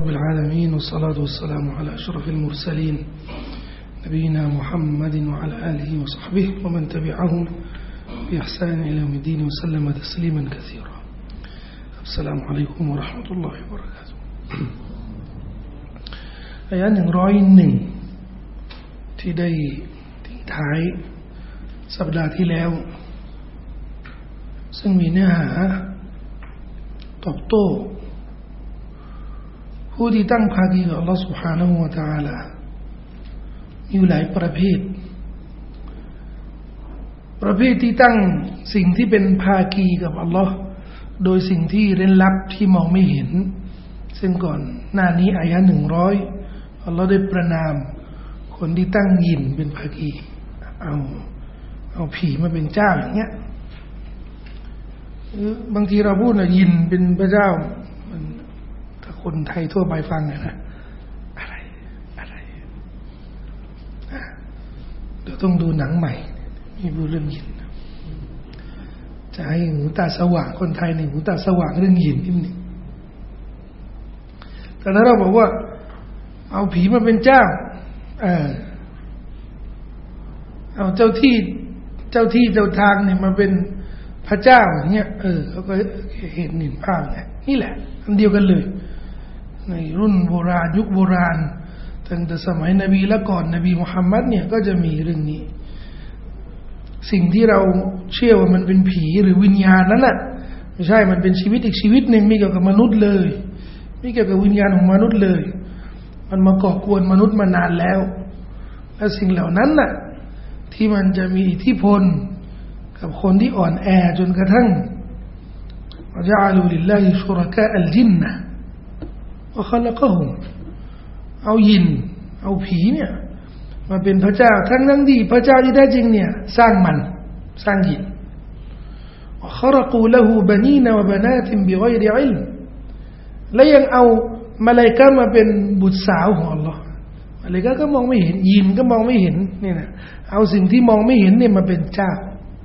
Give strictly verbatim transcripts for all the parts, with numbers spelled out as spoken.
رب العالمين والصلاة والسلام على أشرف المرسلين نبينا محمد وعلى آله وصحبه ومن تبعهم بإحسان إلى يوم الدين وسلم تسليما كثيرا. السلام عليكم ورحمة الله وبركاته. อายะห์หนึ่งร้อยเอ็ดที่ได้ทิ้งท้ายสัปดาห์ที่แล้วซึ่งมีเนื้อหาตอบโต้ผู้ที่ตั้งภาคีกับอัลเลาะห์ سبحانه และ تعالى มีหลายประเภทประเภทที่ตั้งสิ่งที่เป็นภาคีกับอัลเลาะห์โดยสิ่งที่เร้นลับที่มองไม่เห็นซึ่งก่อนหน้านี้อายะห์หนึ่งร้อยอัลเลาะห์ได้ประนามคนที่ตั้งยินเป็นภาคีเอาเอาผีมาเป็นเจ้าอย่างเงี้ยบางทีเราพูดว่ายินเป็นพระเจ้าถ้าคนไทยทั่วไปฟังเนี่ยนะอะไรอะไรเดี๋ยวต้องดูหนังใหม่มีพูดเรื่องยินจะให้หูตาสว่างคนไทยนี่หูตาสว่างเรื่องยินนิดนึงแต่ถ้าเราบอกว่าเอาผีมาเป็นเจ้าเออเอาเจ้าที่เจ้าที่เจ้าทางเนี่ยมาเป็นพระเจ้าอย่างเงี้ยเออเขาก็เห็นหนึ่งภาพไงนี่แหละอันเดียวกันเลยในรุ่นโบราณยุคโบราณตั้งแต่สมัยนบีและก่อนนบีมุฮัมมัดเนี่ยก็จะมีเรื่องนี้สิ่งที่เราเชื่อว่ามันเป็นผีหรือวิญญาณนั่นแหละไม่ใช่มันเป็นชีวิตอีกชีวิตหนึ่งไม่เกี่ยวกับมนุษย์เลยไม่เกี่ยวกับวิญญาณของมนุษย์เลยมันมาก่อกวนมนุษย์มานานแล้วและสิ่งเหล่านั้นน่ะที่มันจะมีอิทธิพลกับคนที่อ่อนแอจนกระทั่งวะญะอะลูลิลลาฮิชุรกาอัลจินนะวะคอละกะฮุมเอายินเอาผีเนี่ยมาเป็นพระเจ้าทั้งทั้งที่พระเจ้าที่แท้จริงเนี่ยสร้างมันสร้างยินวะคอรกูละฮูบะนีนวะบะนาตินบิฆอยริอิลมและยังเอามลาอิกะฮ์มาเป็นบุตรสาวของอัลเลาะห์มลาอิกะฮ์ก็มองไม่เห็นยินก็มองไม่เห็นนี่นะเอาสิ่งที่มองไม่เห็นเนี่ยมาเป็นเจ้า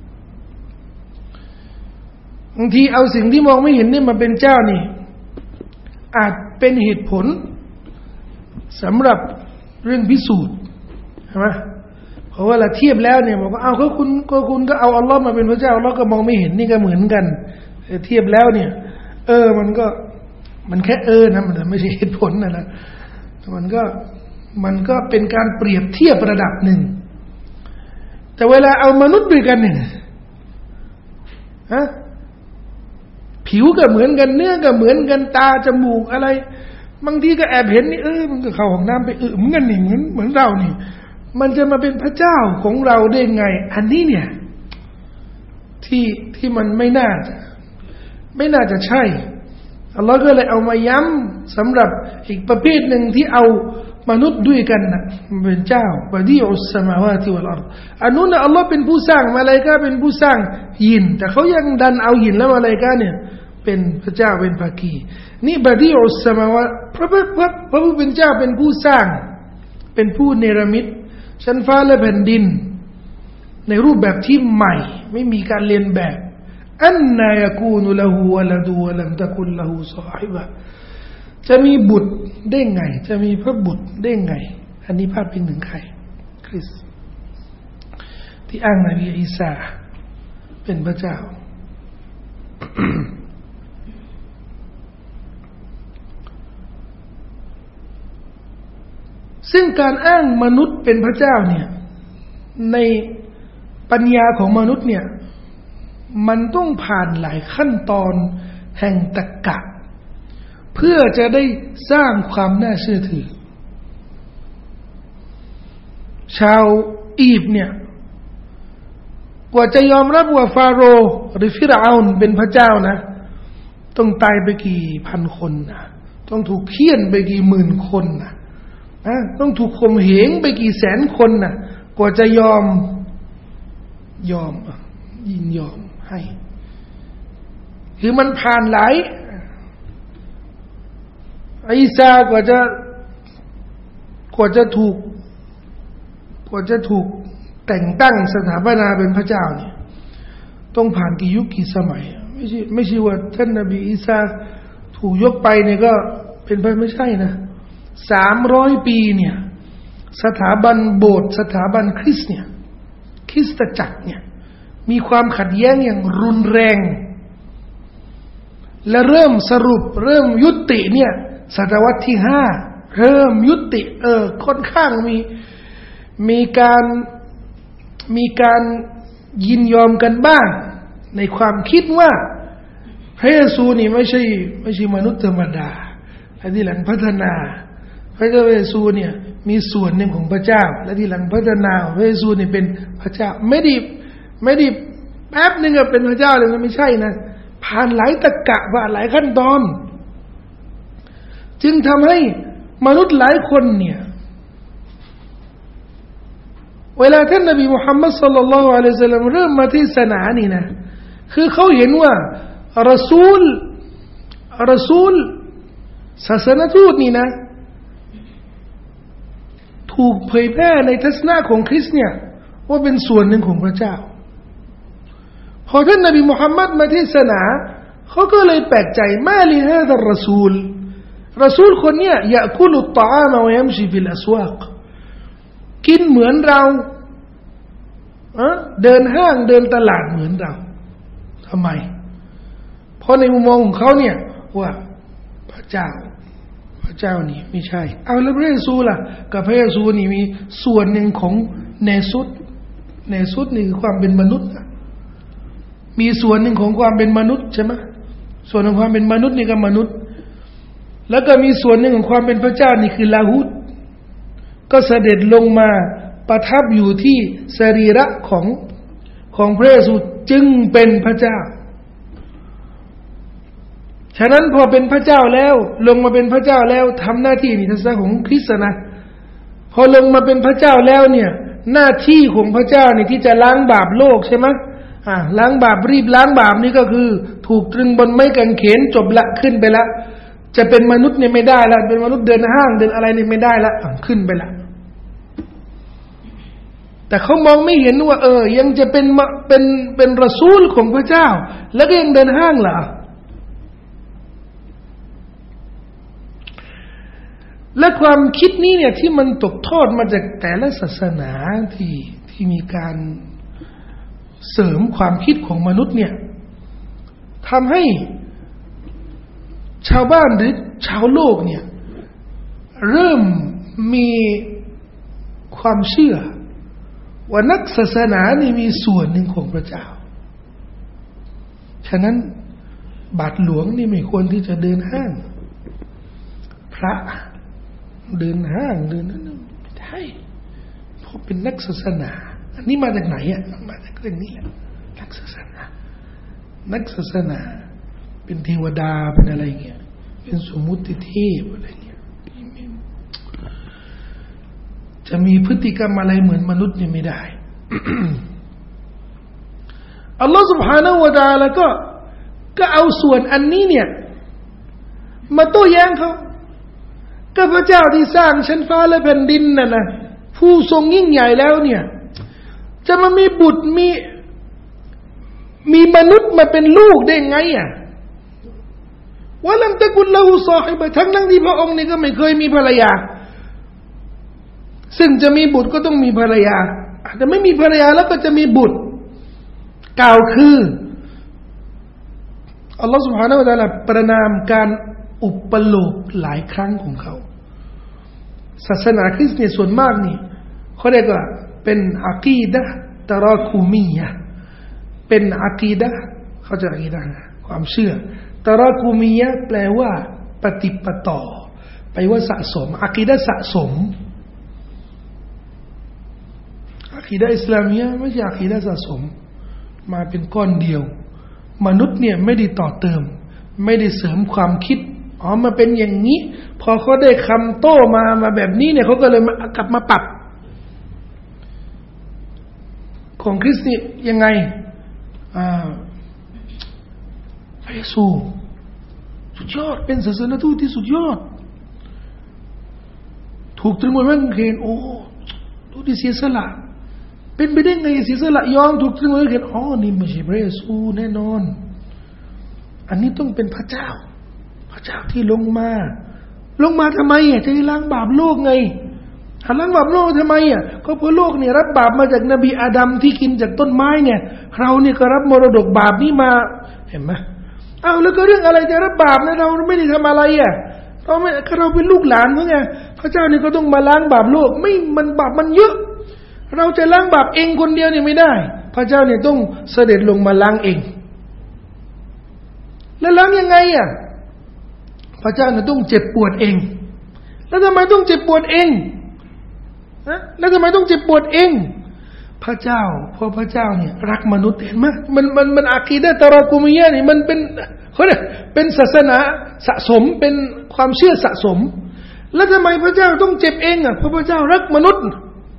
บางทีเอาสิ่งที่มองไม่เห็นเนี่ยมาเป็นเจ้านี่อาจเป็นเหตุผลสำหรับเรื่องพิสูจน์ใช่ไหมเพราะว่าเราเทียบแล้วเนี่ยบอกว่าเอาก็คุณก็คุณก็เอาอัลลอฮ์มาเป็นพระเจ้าอัลลอฮ์ก็มองไม่เห็นนี่ก็เหมือนกันเทียบแล้วเนี่ยเออมันก็มันแค่เออนะมันไม่ใช่เหตุผลนะนะมันก็มันก็เป็นการเปรียบเทียบระดับหนึ่งแต่เวลาเอามนุษย์ด้วยกันเนี่ยฮะผิวก็เหมือนกันเนื้อก็เหมือนกันตาจมูกอะไรบางทีก็แอบเห็นนี่เออมันก็เข้าห้องน้ำไปเออเหมือนกันนี่เหมือนเหมือนเรานี่มันจะมาเป็นพระเจ้าของเราได้ไงอันนี้เนี่ยที่ที่มันไม่น่าจะไม่น่าจะใช่อัลลอฮ์ก็เลยเอามาย้ำสำหรับอีกประเภทหนึ่งที่เอามนุษย์ด้วยกันนะเป็นเจ้าบะดีอุสสมาวาติวัลอัรฎอันนู้นนะอัลลอฮ์เป็นผู้สร้างมลาอิกะฮ์เป็นผู้สร้างยินแต่เขายังดันเอายินและมลาอิกะฮ์เนี่ยเป็นพระเจ้าเป็นภาคีนี่บะดีอุสสมาวาตพระพระพระผู้เป็นเจ้าเป็นผู้สร้างเป็นผู้เนรมิตชั้นฟ้าและแผ่นดินในรูปแบบที่ใหม่ไม่มีการเลียนแบบอันนายกูนุละฮูวะละดูวะลัมตะกุลละฮูซอฮิบะจะมีบุตรได้ไงจะมีพระบุตรได้ไงอันนี้พาดพิงถึงใครคริสที่อ้างนบีอีสาเป็นพระเจ้า ซึ่งการอ้างมนุษย์เป็นพระเจ้าเนี่ยในปัญญาของมนุษย์เนี่ยมันต้องผ่านหลายขั้นตอนแห่งตรรกะเพื่อจะได้สร้างความน่าเชื่อถือชาวอียิปต์เนี่ยกว่าจะยอมรับว่าฟาโรห์หรือฟิรเอาน์เป็นพระเจ้านะต้องตายไปกี่พันคนนะต้องถูกเฆี่ยนไปกี่หมื่นคนนะนะต้องถูกข่มเหงไปกี่แสนคนนะกว่าจะยอมยอมยินยอมให้คือมันผ่านหลายอีสากว่าจะกว่าจะถูกกว่าจะถูกแต่งตั้งสถาปนาเป็นพระเจ้าเนี่ยต้องผ่านกี่ยุคกี่สมัยไม่ใช่ไม่ใช่ว่าท่านนบีอีสาถูกยกไปเนี่ยก็ไปเป็นไปไม่ใช่นะสามร้อยปีเนี่ยสถาบันโบสถ์สถาบันคริสต์เนี่ยคริสตจักรเนี่ยมีความขัดแย้งอย่างรุนแรงและเริ่มสรุปเริ่มยุติเนี่ยศตวรรษที่ห้าเริ่มยุติเออค่อนข้างมีมีการมีการยินยอมกันบ้างในความคิดว่าพระเยซูนี่ไม่ใช่ไม่ใช่มนุษย์ธรรมดาและที่หลังพัฒนาพระเจ้าเยซูเนี่ยมีส่วนหนึ่งของพระเจ้าและที่หลังพัฒนาพระเยซูนี่เป็นพระเจ้าไม่ได้ไม่ได้แป๊บนึงอะเป็นพระเจ้าเลยมันไม่ใช่นะผ่านหลายตรรกะผ่านหลายขั้นตอนจึงทำให้มนุษย์หลายคนเนี่ยเวลาท่านนบีมุฮัมมัดศ็อลลัลลอฮุอะลัยฮิวะซัลลัมเริ่มมาเทศนานี่นะคือเขาเห็นว่ารอซูลรอซูลศาสนทูตนี่นะถูกเผยแพร่ในทัศนะของคริสต์เนี่ยว่าเป็นส่วนหนึ่งของพระเจ้าพอท่านนบีมุฮัมมัดมาเทศนาเขาก็เลยแปลกใจมาลิฮาซารอซูลรอซูลคนเนี้ยยะกุลุตตะอามะวะยัมชีฟิลอัสวากกินเหมือนเราอะเดินห้างเดินตลาดเหมือนเราทำไมเพราะในมุมมองของเขาเนี่ยว่าพระเจ้าพระเจ้านี่ไม่ใช่เอาแล้วพระเยซูล่ะกับพระเยซูนี่มีส่วนหนึ่งของเนซุตเนซุตนี่คือความเป็นมนุษย์มีส่วนหนึ่งของความเป็นมนุษย์ใช่ไหมส่วนของความเป็นมนุษย์นี่ก็มนุษย์แล้วก็มีส่วนหนึ่งของความเป็นพระเจ้านี่คือลาหุตก็เสด็จลงมาประทับอยู่ที่สรีระของของพระเยซูจึงเป็นพระเจ้าฉะนั้นพอเป็นพระเจ้าแล้วลงมาเป็นพระเจ้าแล้วทำหน้าที่นี่ทัศนะของคริสต์นะพอลงมาเป็นพระเจ้าแล้วเนี่ยหน้าที่ของพระเจ้านี่ที่จะล้างบาปโลกใช่ไหมอ่าล้างบาปรีบล้างบาปนี่ก็คือถูกตรึงบนไม้กางเขนจบละขึ้นไปละจะเป็นมนุษย์เนี่ยไม่ได้ละเป็นมนุษย์เดินห้างเดินอะไรนี่ไม่ได้ละขึ้นไปละแต่เขามองไม่เห็นว่าเออยังจะเป็นเป็นเป็นรอซูลของพระเจ้าแล้วก็ยังเดินห้างเหรอและความคิดนี้เนี่ยที่มันตกทอดมาจากแต่ละศาสนาที่ที่มีการเสริมความคิดของมนุษย์เนี่ยทำให้ชาวบ้านหรือชาวโลกเนี่ยเริ่มมีความเชื่อว่านักศาสนานี่มีส่วนหนึ่งของพระเจ้าฉะนั้นบาทหลวงนี่ไม่ควรที่จะเดินห้างพระเดินห้างเดินนั่นไม่ได้เพราะเป็นนักศาสนาอันนี้มาจากไหนอ่ะมาจากเรื่องนี้แหละนักศาสนานักศาสนาเป็นเทวดาเป็นอะไรเงี้ยเป็นสมมุติเทพอะไรเงี้ยจะมีพฤติกรรมอะไรเหมือนมนุษย์นี่ไม่ได้ อัลลอฮฺ سبحانه และ تعالى ก็ก็เอาส่วนอันนี้เนี่ยมาโต้แย้งเขาก็พระเจ้าที่สร้างชั้นฟ้าและแผ่นดินน่ะนะผู้ทรงยิ่งใหญ่แล้วเนี่ยจะมามีบุตรมีมีมนุษย์มาเป็นลูกได้ไงอ่ะว่าลัมตะกุลละหูซอฮิบะทั้งทั้งที่พระองค์นี่ก็ไม่เคยมีภรรยาซึ่งจะมีบุตรก็ต้องมีภรรยาแต่ไม่มีภรรยาแล้วก็จะมีบุตรกล่าวคืออัลลอฮฺ سبحانه และ تعالى ประนามการอุปโลกหลายครั้งของเขาศาสนาคริสต์เนี่ยส่วนมากนี่เขาเรียกว่าเป็นอะกีดะห์ตะราคุมียะห์เป็นอะกีดะห์เขาจะอะกีดะห์ความเชื่อตะราคุมียะห์แปลว่าปฏิปต่อแปลว่าสะสมอะกีดะห์สะสมอะกีดะห์อิสลามียะห์ไม่ใช่อะกีดะห์สะสมมาเป็นก้อนเดียวมนุษย์เนี่ยไม่ได้ต่อเติมไม่ได้เสริมความคิดอ๋อมาเป็นอย่างนี้พอเขาได้คำโต้มามาแบบนี้เนี่ยเขาก็เลยมากลับมาปรับของคริสต์นี่ยังไงอ่าพระเยซูสุดยอดเป็นศาสนทูตที่สุดยอดถูกตรึงไว้บนกางเขนโอ้ดูดิเสียสละเป็นไปได้ไงเสียสละยอมถูกตรึงไว้บนกางเขนอ๋อนี่ไม่ใช่พระเยซูแน่นอนอันนี้ต้องเป็นพระเจ้าพระเจ้าที่ลงมาลงมาทำไมอ่ะจะได้ล้างบาปโลกไงล้างบาปโลกทำไมอ่ะก็เพราะโลกเนี่ยรับบาปมาจากนบีอาดัมที่กินจากต้นไม้เนี่ยเราเนี่ยก็รับมรดกบาปนี้มาเห็นไหมเอาแล้วก็เรื่องอะไรจะรับบาปนะเราไม่ได้ทำอะไรอ่ะเราไม่เราเป็นลูกหลานเขาไงพระเจ้านี่ก็ต้องมาล้างบาปโลกไม่มันบาปมันเยอะเราจะล้างบาปเองคนเดียวเนี่ยไม่ได้พระเจ้าเนี่ยต้องเสด็จลงมาล้างเองแล้วล้างยังไงอ่ะพระเจ้าเนี่ยต้องเจ็บปวดเองแล้วทำไมต้องเจ็บปวดเองนะแล้วทำไมต้องเจ็บปวดเองพระเจ้าเพราะพระเจ้าเนี่ยรักมนุษย์เห็นไหมมันมันมันอากีดะห์ตะรอกุมียะห์นี่มันเป็นเขาเรียกเป็นศาสนาสะสมเป็นความเชื่อสะสมแล้วทำไมพระเจ้าต้องเจ็บเองอ่ะเพราะพระเจ้ารักมนุษย์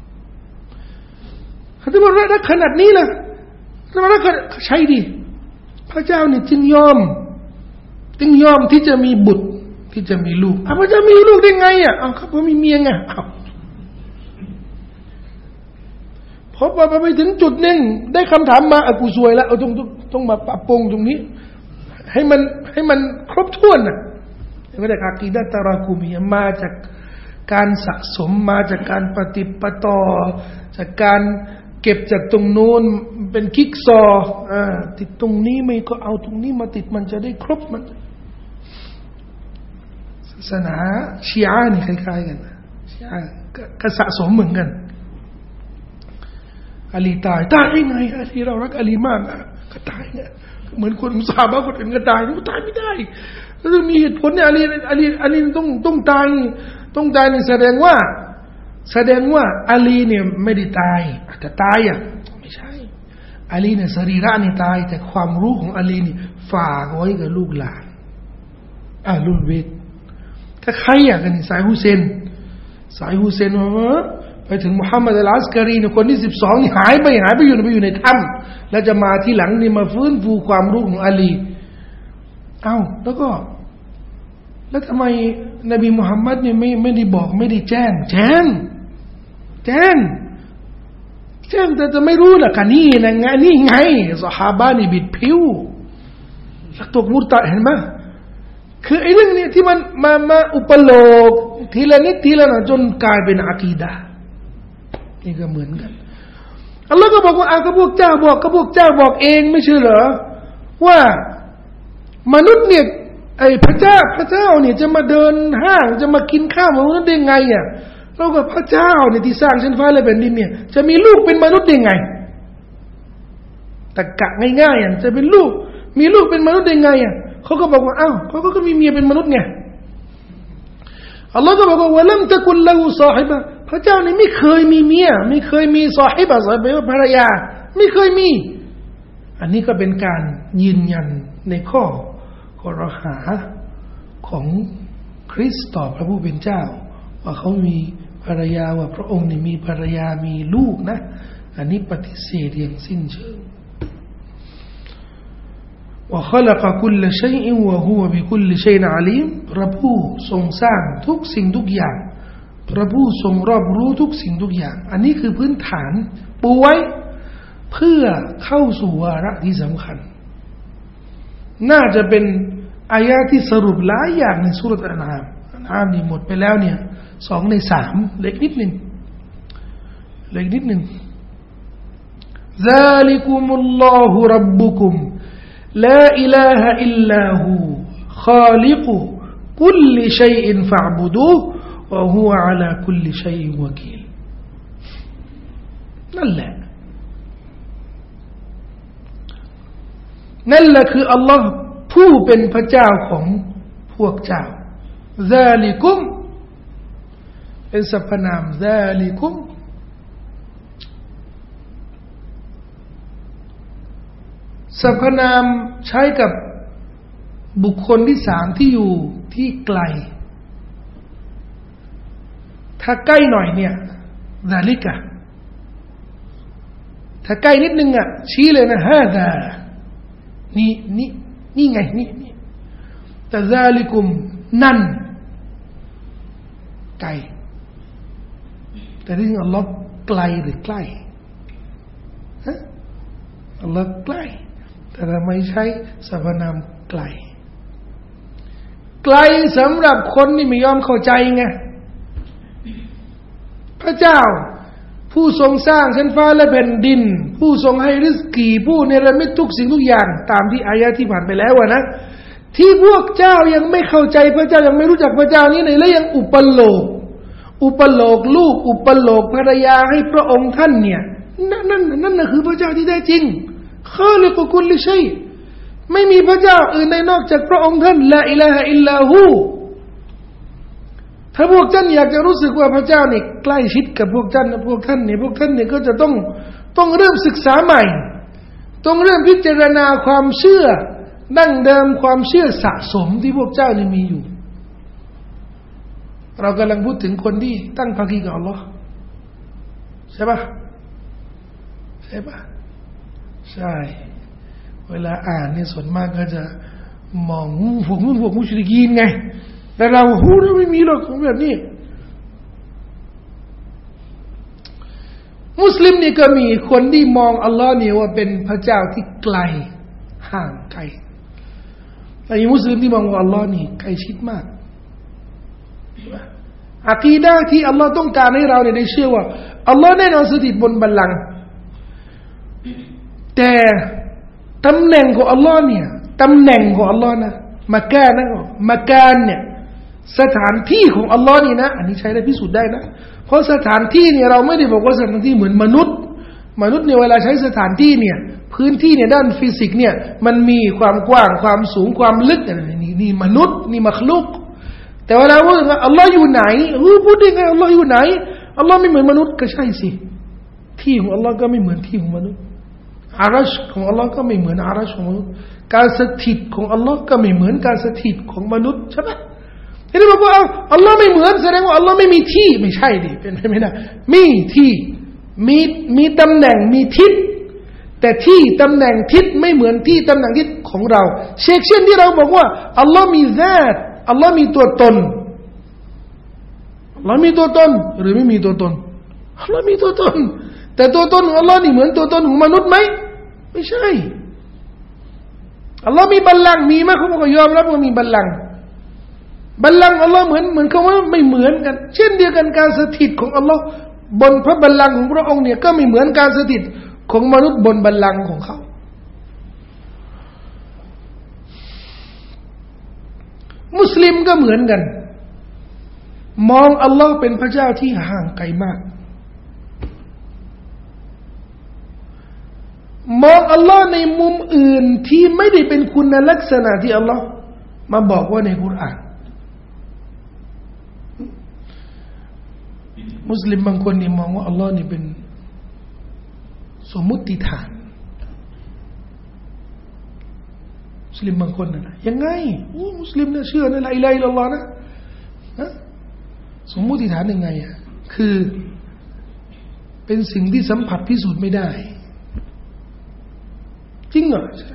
ถ้ามันรักขนาดนี้ล่ะถ้ามันรักใช่ดิพระเจ้าเนี่ยจึงยอมจึงยอมที่จะมีบุตรที่จะมีลูกอ้าวพระเจ้ามีลูกได้ไงอ่ะอ้าวเขามีเมียไงอ้าวพอไปถึงจุดหนึ่งได้คำถามมาอ่ะกูซวยแล้วเอาต้องต้องมาปรับปรุงตรงนี้ให้มันให้มันครบถ้วนน่ะไม่ได้อากีดะห์ตะรากุมียะห์มาจากการสะสมมาจากการปฏิปต่อจากการเก็บจากตรงโน้นเป็นคิกซออ่าติดตรงนี้ไม่ก็เอาตรงนี้มาติดมันจะได้ครบมันศาสนาชีอะห์นี่คล้ายๆกันชีอะห์ก็สะสมเหมือนกันอาลีตายตายได้ไงอาลีเรารักอาลีมากก็ตายเนี่ยเหมือนคนมุสลิมคนอื่นก็ตายก็ตายไม่ได้แล้วต้องมีเหตุผลเนี่ยอาลีอาลีอาลีต้องต้องตายต้องตายนี่แสดงว่าแสดงว่าอาลีเนี่ยไม่ได้ตายแต่ตายอ่ะไม่ใช่อาลีเนี่ยสรีระนี่ตายแต่ความรู้ของอาลีนี่ฝากไว้กับลูกหลานอ่าลุลเวทถ้าใครอ่ะกันนี่สายฮุเซนสายฮุเซนว่าไปถึงมุฮัมมัดอัลอัสการีเนี่ยคนที่สิบสองนี่หายไปหายไปอยู่ไปอยู่ในถ้ำแล้วจะมาที่หลังนี่มาฟื้นฟูความรู้ของอาลีเอ้าแล้วก็แล้วทำไมนบีมุฮัมมัดเนี่ยไม่ไม่ได้บอกไม่ได้แจ้งแจ้งแจ้งแจ้งแต่จะไม่รู้ล่ะกันนี่นะไงนี่ไงซอฮาบะห์นี่บิดผิวแล้วตกมุรตัดเห็นไหมคือไอ้เรื่องนี้ที่มันมามาอุปโลกทีละนิดทีละหน่อยจนกลายเป็นอากีดะห์นี่ก็เหมือนกันอัลลอฮ์ก็บอกว่าอาก็พวกเจ้าบอกก็พวกเจ้าบอกเองไม่ใช่เหรอว่ามนุษย์เนี่ยไอ้พระเจ้าพระเจ้าเนี่ยจะมาเดินห้างจะมากินข้าวมนุษย์ได้ไงอ่ะเรากับพระเจ้าเนี่ยที่สร้างชั้นฟ้าและแผ่นดินเนี่ยจะมีลูกเป็นมนุษย์ได้ไงตะกะง่ายๆอ่ะจะเป็นลูกมีลูกเป็นมนุษย์ได้ไงอ่ะเขาก็บอกว่าอ้าวเขาก็มีเมียเป็นมนุษย์ไงอัลลอฮ์ก็บอกว่าลัมตะกุลละฮูซอฮิบะพระเจ้านี่ไม่เคยมีเมียไม่เคยมีซอฮิบะซอฮิบะภรรยาไม่เคยมีอันนี้ก็เป็นการยืนยันในข้อกรหาของคริสต์ต่อพระผู้เป็นเจ้าว่าเขามีภรรยาว่าพระองค์นี่มีภรรยามีลูกนะอันนี้ปฏิเสธอย่างสิ้นเชิงว่าขลักคุลชัยอิวะฮุวะบิคุลชัยนอะลีมพระผู้ทรงสร้างทุกสิ่งทุกอย่างพระผู้ทรงรอบรู้ทุกสิ่งทุกอย่างอันนี้คือพื้นฐานปูไว้เพื่อเข้าสู่วาระที่สำคัญน่าจะเป็นอายะห์ที่สรุปหลายอย่างในซูเราะห์อันอามอันอามนี่หมดไปแล้วเนี่ยสองในสามเล็กนิดหนึ่งเล็กนิดหนึ่ง ذلكم الله ربكم لا إله إلا هو خالق كل شيء فاعبدوه وهو على كل شيء وكيل นั่นแหละนั่นแหละคืออัลลอฮ์ผู้เป็นพระเจ้าของพวกเจ้า ذلكم เป็นสรรพนาม ذلكم สรรพนามใช้กับบุคคลที่สามที่อยู่ที่ไกลถ้าใกล้หน่อยเนี่ย ذلك ถ้าใกล้นิดนึงอ่ะชี้เลยนะ هذا นี่นี่นี่ไงนี่นี่แต่ ذلكم นั่นไกลแต่ที่จริงอัลลอฮ์ไกลหรือใกล้ฮะอัลลอฮ์ใกล้แต่ทำไมใช้สรรพนามไกลไกลสำหรับคนที่ไม่ยอมเข้าใจไงพระเจ้าผู้ทรงสร้างชั้นฟ้าและแผ่นดินผู้ทรงให้ริสกีผู้เนรมิตทุกสิ่งทุกอย่างตามที่อายะที่ผ่านไปแล้วนะที่พวกเจ้ายังไม่เข้าใจพระเจ้ายังไม่รู้จักพระเจ้านี้เลยและยังอุปโลกอุปโลกลูกอุปโลกภรรยาให้พระองค์ท่านเนี่ยนั่นนั่นนั่นน่ะคือพระเจ้าที่แท้จริงขอลิกุกุลลิชัยไม่มีพระเจ้าอื่นใดนอกจากพระองค์ท่านลาอิลาฮะอิลลาฮูถ้าพวกท่านอยากจะรู้สึกว่าพระเจ้าเนี่ยใกล้ชิดกับพวกท่านนะพวกท่านเนี่ยพวกท่านเนี่ยก็จะต้องต้องเริ่มศึกษาใหม่ต้องเริ่มพิจารณาความเชื่อดั้งเดิมความเชื่อสะสมที่พวกเจ้านี่มีอยู่เรากำลังพูดถึงคนที่ตั้งภาคีกับอัลลอฮ์ใช่ปะใช่ปะใช่เวลาอ่านเนี่ยส่วนมากก็จะมองพวกนู้นพวกมุชริกีนไงแต่เราหูเราไม่มีหรอกของแบบนี้มุสลิมนี่ก็มีคนที่มองอัลลอฮ์เนี่ยว่าเป็นพระเจ้าที่ไกลห่างไกลแต่มุสลิมที่มองว่าอัลลอฮ์นี่ใกล้ชิดมากอะกีดะห์ที่อัลลอฮ์ต้องการให้เราเนี่ยได้เชื่อว่าอัลลอฮ์แน่นอนสถิตบนบัลลังก์แต่ตำแหน่งของอัลลอฮ์เนี่ยตำแหน่งของอัลลอฮ์นะมักกะนะมักกะเนี่ยสถานที่ของอัลลอฮ์นี่นะอันนี้ใช้ได้พิสูจน์ได้นะเพราะสถานที่เนี่ยเราไม่ได้บอกว่าสถานที่เหมือนมนุษย์มนุษย์เนี่ยเวลาใช้สถานที่เนี่ยพื้นที่เนี่ยด้านฟิสิกส์เนี่ยมันมีความกว้างความสูงความลึกนี่นี่มนุษย์นี่มักลุกแต่เวลาพูดว่าอัลลอฮ์อยู่ไหนเออพูดได้ไงอัลลอฮ์อยู่ไหนอัลลอฮ์ไม่เหมือนมนุษย์ก็ใช่สิที่ของอัลลอฮ์ก็ไม่เหมือนที่ของมนุษย์อารัชของอัลลอฮ์ก็ไม่เหมือนอารัชของมนุษย์การสถิตของอัลลอฮ์ก็ไม่เหมือนการสถิตของมนุษย์ใช่ไหมทีนี้บอกว่าอัลลอฮ์ไม่เหมือนแสดงว่าอัลลอฮ์ไม่มีที่ไม่ใช่ดิเป็นไปไม่ได้มีที่มีมีตำแหน่งมีทิศแต่ที่ตำแหน่งทิศไม่เหมือนที่ตำแหน่งทิศของเราเช่นเช่นที่เราบอกว่าอัลลอฮ์มีซาตอัลลอฮ์มีตัวตนอัลลอฮ์มีตัวตนหรือไม่มีตัวตนอัลลอฮ์มีตัวตนแต่ตัวตนของอัลลอฮ์นี่เหมือนตัวตนของมนุษย์ไหมไม่ใช่อัลลอฮ์มีบัลลังก์มีไหมเขาบอกยอมรับว่ามีบัลลังก์บัลลังก์อัลลอฮ์เหมือนเหมือนเขาว่าไม่เหมือนกันเช่นเดียวกันการสถิตของอัลลอฮ์บนพระบัลลังก์ของพระองค์เนี่ยก็ไม่เหมือนการสถิตของมนุษย์บนบัลลังก์ของเขามุสลิมก็เหมือนกันมองอัลลอฮ์เป็นพระเจ้าที่ห่างไกลมากมองอัลลอฮ์ในมุมอื่นที่ไม่ได้เป็นคุณลักษณะที่อัลลอฮ์มาบอกว่าในกุรอานมุสลิมบางคนนี่มองว่าอัลลอฮ์นี่เป็นสมมุติฐานมุสลิมบางคนนะยังไงมุสลิมเนี่ยเชื่อในละอิลาฮะอิลลัลลอฮ์นะสมมุติฐานยังไงอ่ะคือเป็นสิ่งที่สัมผัสพิสูจน์ไม่ได้จริงเหรอใช่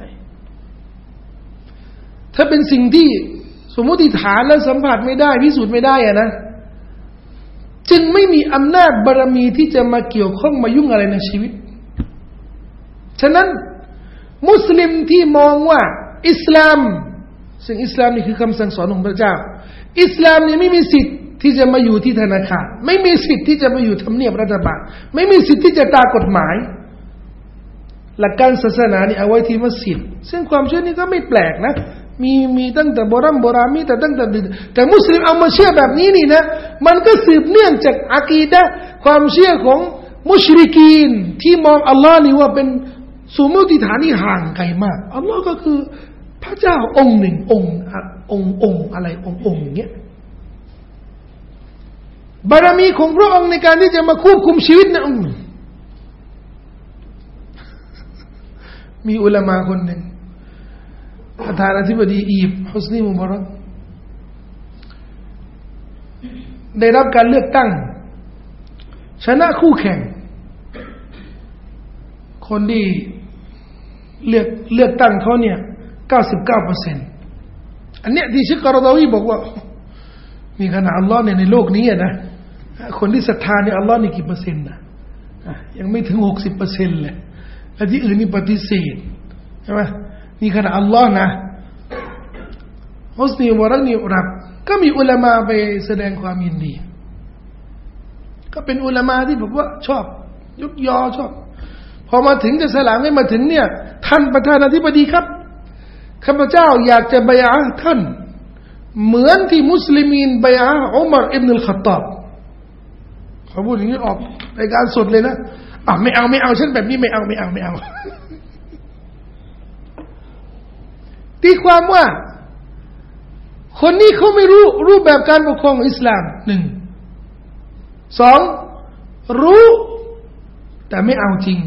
ถ้าเป็นสิ่งที่สมมุติฐานและสัมผัสไม่ได้พิสูจน์ไม่ได้อ่ะนะจึงไม่มีอำนาจบารมีที่จะมาเกี่ยวข้องมายุ่งอะไรในชีวิตฉะนั้นมุสลิมที่มองว่าอิสลามซึ่งอิสลามนี่คือคำสั่งสอนของพระเจ้าอิสลามนี่ไม่มีสิทธิ์ที่จะมาอยู่ที่ธนาคารไม่มีสิทธิ์ที่จะมาอยู่ทำเนียบรัฐบาลไม่มีสิทธิ์ที่จะตามกฎหมายหลักการศาสนานี่เอาไว้ที่มัสยิดซึ่งความเชื่อนี้ก็ไม่แปลกนะมีมีตั้งแต่โบราณโบราณมีแต่ตั้งแต่แต่มุสลิมเอามาเชื่อแบบนี้นี่นะมันก็สืบเนื่องจากอะกีดะห์ความเชื่อของมุชริกีนที่มองอัลลอฮ์นี่ว่าเป็นสมมุติฐานที่ห่างไกลมากอัลลอฮ์ก็คือพระเจ้าองค์หนึ่งองค์องค์องค์อะไรองค์องค์เงี้ยบารมีของพระองค์ในการที่จะมาควบคุมชีวิตนะองค์มีอุลามะคนหนึ่งประธานาธิบดีอียิปต์ฮุสนีมุบารักได้รับการเลือกตั้งชนะคู่แข่งคนที่เลือกเลือกตั้งเขาเนี่ย เก้าสิบเก้าเปอร์เซ็นต์ อันเนี้ยที่ชิคกรดาวีบอกว่ามีขนาดอัลลอฮ์เนี่ยในโลกนี้นะคนที่ศรัทธาในอัลลอฮ์นี่กี่เปอร์เซ็นต์นะยังไม่ถึง หกสิบเปอร์เซ็นต์ เลยและที่อื่นนี่ปฏิเสธใช่ไหมนี่ขนาดอัลลอฮ์นะฮุสนีมุบารักนี่รับก็มีอุลามะไปแสดงความยินดีก็เป็นอุลามะที่บอกว่าชอบยกยอชอบพอมาถึงจะสลามให้มาถึงเนี่ยท่านประธานาธิบดีครับข้าพเจ้าอยากจะบัยอะห์ท่านเหมือนที่มุสลิมีนบัยอะห์อุมัรอิบนุลค็อฏฏอบเขาพูดอย่างนี้ออกรายการสดเลยนะอ่ะไม่เอาไม่เอาฉันแบบนี้ไม่เอาไม่เอาไม่เอาตีความว่าคนนี้เขาไม่รู้รูปแบบการปกครองอิสลามหนึ่งสองรู้แต่ไม่เอาจริง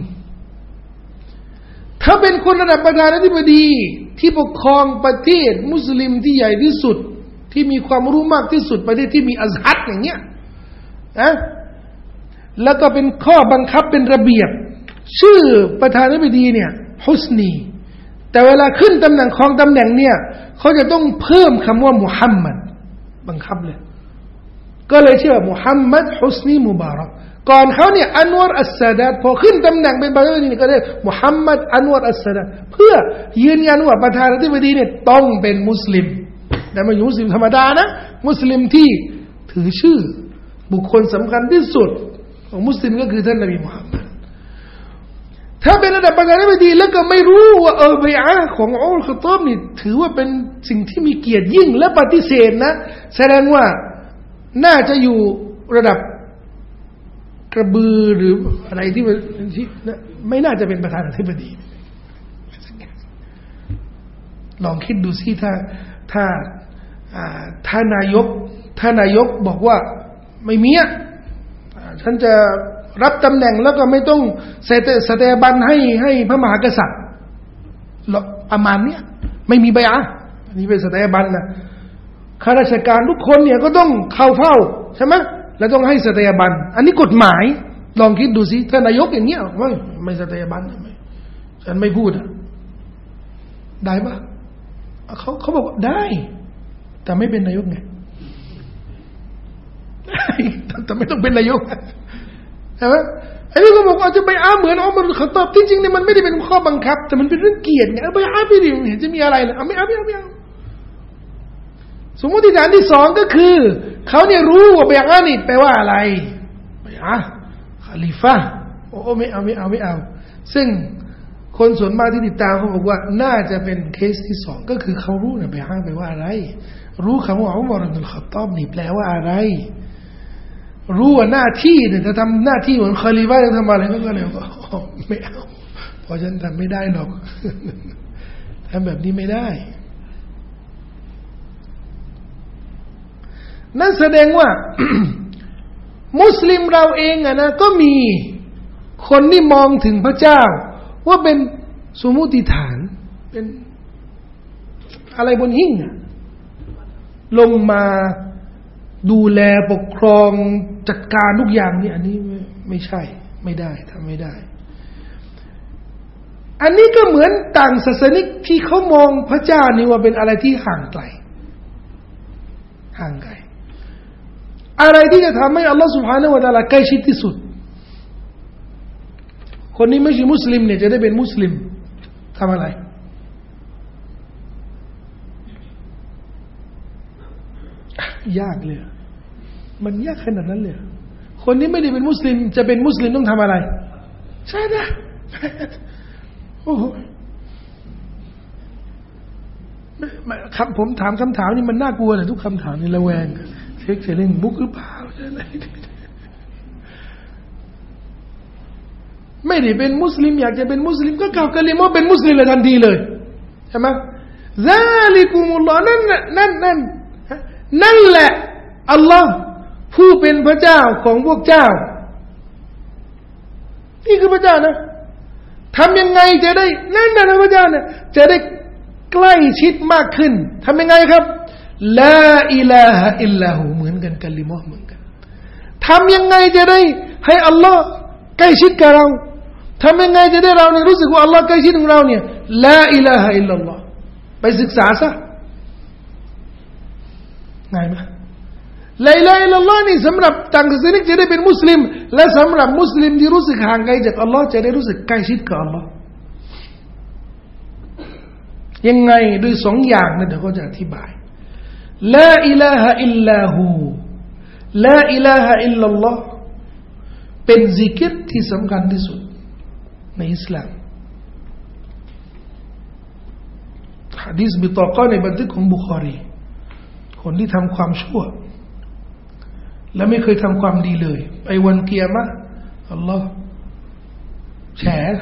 ถ้าเป็นคนระดับประธานาธิบดีที่ปกครองประเทศมุสลิมที่ใหญ่ที่สุดที่มีความรู้มากที่สุดประเทศที่มีอัซฮัรอย่างเงี้ยนะแล้วก็เป็นข้อบังคับเป็นระเบียบชื่อประธานาธิบดีเนี่ยฮุสนีแต่เวลาขึ้นตำแหน่งของตำแหน่งเนี่ยเขาจะต้องเพิ่มคำว่ามุฮัมมัดบังคับเลยก็เลยชื่อมุฮัมมัดฮุสนีมุบารักก่อนเขาเนี่ยอันวรอัสซาดัตพอขึ้นตำแหน่งเป็นประธานาธิบดีก็เรียกมุฮัมมัดอันวรอัสซาดัตเพื่อยืนยันว่าประธานาธิบดีเนี่ยต้องเป็นมุสลิมแต่ไม่ใช่มุสลิมธรรมดานะมุสลิมที่ถือชื่อบุคคลสำคัญที่สุดของมุสลิมก็คือท่านนบีมุฮัมมัดถ้าเป็นระดับประธานาธิบดีแล้วก็ไม่รู้ว่าเออบัยอะห์ของอุมัรค็อฏฏอบนี่ถือว่าเป็นสิ่งที่มีเกียรติยิ่งและปฏิเสธนะแสดงว่าน่าจะอยู่ระดับกระบือหรืออะไรที่ที่ไม่น่าจะเป็นประธานาธิบดีลองคิดดูสิถ้าถ้าถ้านายกถ้านายกบอกว่าไม่มีอ่ะฉันจะรับตำแหน่งแล้วก็ไม่ต้องเสตสเตบันให้ให้พระมหากษัตริย์ประมาณเนี้ยไม่มีใบอะห์อันนี้เป็นสเตบันนะข้าราชการทุกคนเนี่ยก็ต้องเข้าเฝ้าใช่ไหมแล้วต้องให้สเตบันอันนี้กฎหมายลองคิดดูสิถ้านายกอย่างเงี้ยไม่ไม่สเตบันไม่ฉันไม่พูดอ่ะได้ปะเขาเขาบอกได้แต่ไม่เป็นนายกไงแต่ไม่ต้องเป็นนายกใช่ไหมไอ้นี่ก็บอกว่าจะไปอ้าเหมือนอุมัรเขาตอบจริงๆเนี่ยมันไม่ได้เป็นข้อบังคับแต่มันเป็นเรื่องเกียรติไงไปอ้าไม่ดีเห็นจะมีอะไรเลยเอาไม่เอาไม่เอาไม่เอาสมมติฐานที่สองก็คือเขาเนี่ยรู้ว่าไปอ้านี่แปลว่าอะไรไปอ้าคาลิฟะโอ้ไม่เอาไม่เอาไม่เอาซึ่งคนส่วนมากที่ติดตามเขาบอกว่าน่าจะเป็นเคสที่สองก็คือเขารู้นะไปอ้าแปลว่าอะไรรู้คำว่าอุมัรอิบนุลค็อฏฏอบนี่แปลว่าอะไรรู้ว่าหน้าที่เนี่ยจะทำหน้าที่เหมือนคอลีฟะจะทำอะไรก็เลยก็ไม่เอาเพราะฉันทำไม่ได้หรอกทำแบบนี้ไม่ได้นั่นแสดงว่า มุสลิมเราเองอะนะก็มีคนที่มองถึงพระเจ้าว่าเป็นสมมุติฐานเป็นอะไรบนหิ้งอะลงมาดูแลปกครองจัดการทุกอย่างนี่อันนี้ไม่ไม่ใช่ไม่ได้ทำไม่ได้อันนี้ก็เหมือนต่างศาสนิกที่เขามองพระเจ้านี่ว่าเป็นอะไรที่ห่างไกลห่างไกลอะไรที่จะทำให้อัลลอฮฺ سبحانه และ تعالى ใกล้ชิดที่สุดคนนี้ไม่ใช่มุสลิมเนี่ยจะได้เป็นมุสลิมทำอะไรยากเลยมันยากขนาดนั้นเลยคนนี้ไม่ได้เป็นมุสลิมจะเป็นมุสลิมต้องทำอะไรใช่ไหมโอ้โหครับผมถามคำถามนี่มันน่ากลัวเลยทุกคำถามนี่ระแวงเช็คเล่นมุกหรือเปล่าใช่ไหมไม่ได้เป็นมุสลิมอยากจะเป็นมุสลิมก็กล่าวกะลิมะเป็นมุสลิมเลยทันทีเลยใช่ไหมซาลิกุมุลลอฮ์นั่นนั่นนั่นนั่นแหละอัลลอฮ์ผู้เป็นพระเจ้าของพวกเจ้านี่คือพระเจ้านะทำยังไงจะได้นั่นนะพระเจ้านะจะได้ใกล้ชิดมากขึ้นทำยังไงครับลาอิลาฮะอิลลาหูเหมือนกันกะลิมะห์เหมือนกันทำยังไงจะได้ให้อัลลอฮ์ใกล้ชิดกับเราทำยังไงจะได้เราเนี่ยรู้สึกว่าอัลลอฮ์ใกล้ชิดกับเราเนี่ยลาอิลาฮะอิลลัลลอฮ์ไปศึกษาซะง่ายไหมลาอิลาฮะอิลลัลลอฮ์นี่สำหรับต่างศาสนิกจะได้เป็นมุสลิมและสำหรับมุสลิมที่รู้สึกห่างไกลจากอัลลอฮ์จะได้รู้สึกใกล้ชิดกับอัลลอฮ์ยังไงโดยสองอย่างนะเดี๋ยวเขาจะอธิบายลาอิลาฮะอิลลาฮูลาอิลาฮะอิลลัลลอฮ์เป็นซิกรที่สำคัญที่สุดในอิสลามหะดีษบิตอกะในบันทึกของบุคอรีคนที่ทำความชั่วและไม่เคยทำความดีเลยไปวันกิยามะห์อัลลอฮ์แฉ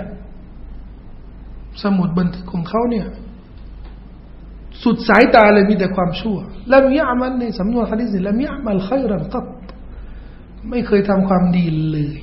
สมุดบันทึกของเขาเนี่ยสุดสายตาเลยมีแต่ความชั่วละมิยะมันในสำนวนหะดีษละมิยะมัลค็อยรันกัตไม่เคยทำความดีเลย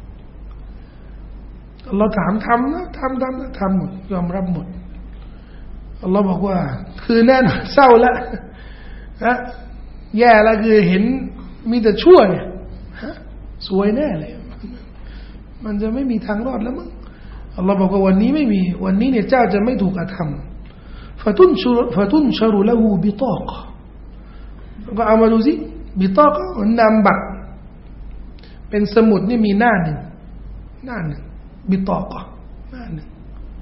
อัลลอฮ์ถามทำนะทำทำนะทำหมดยอมรับหมดอัลลอฮ์บอกว่าคือแน่นอนเศร้าละนะแย่ละคือเห็นมีแต่ชั่วเนี่ยฮะสวยแน่เลยมันจะไม่มีทางรอดแล้วมั้งอัลลอฮ์บอกว่าวันนี้ไม่มีวันนี้เนี่ยเจ้าจะไม่ถูกกระทำฟะตุนชุรฟะตุนชรุละหูบิตอกก็เอามาดูสิบิตอกมันนามบัตรเป็นสมุดนี่มีหน้าหนึ่งหน้าหนึ่งบิตอกหน้าหนึ่ง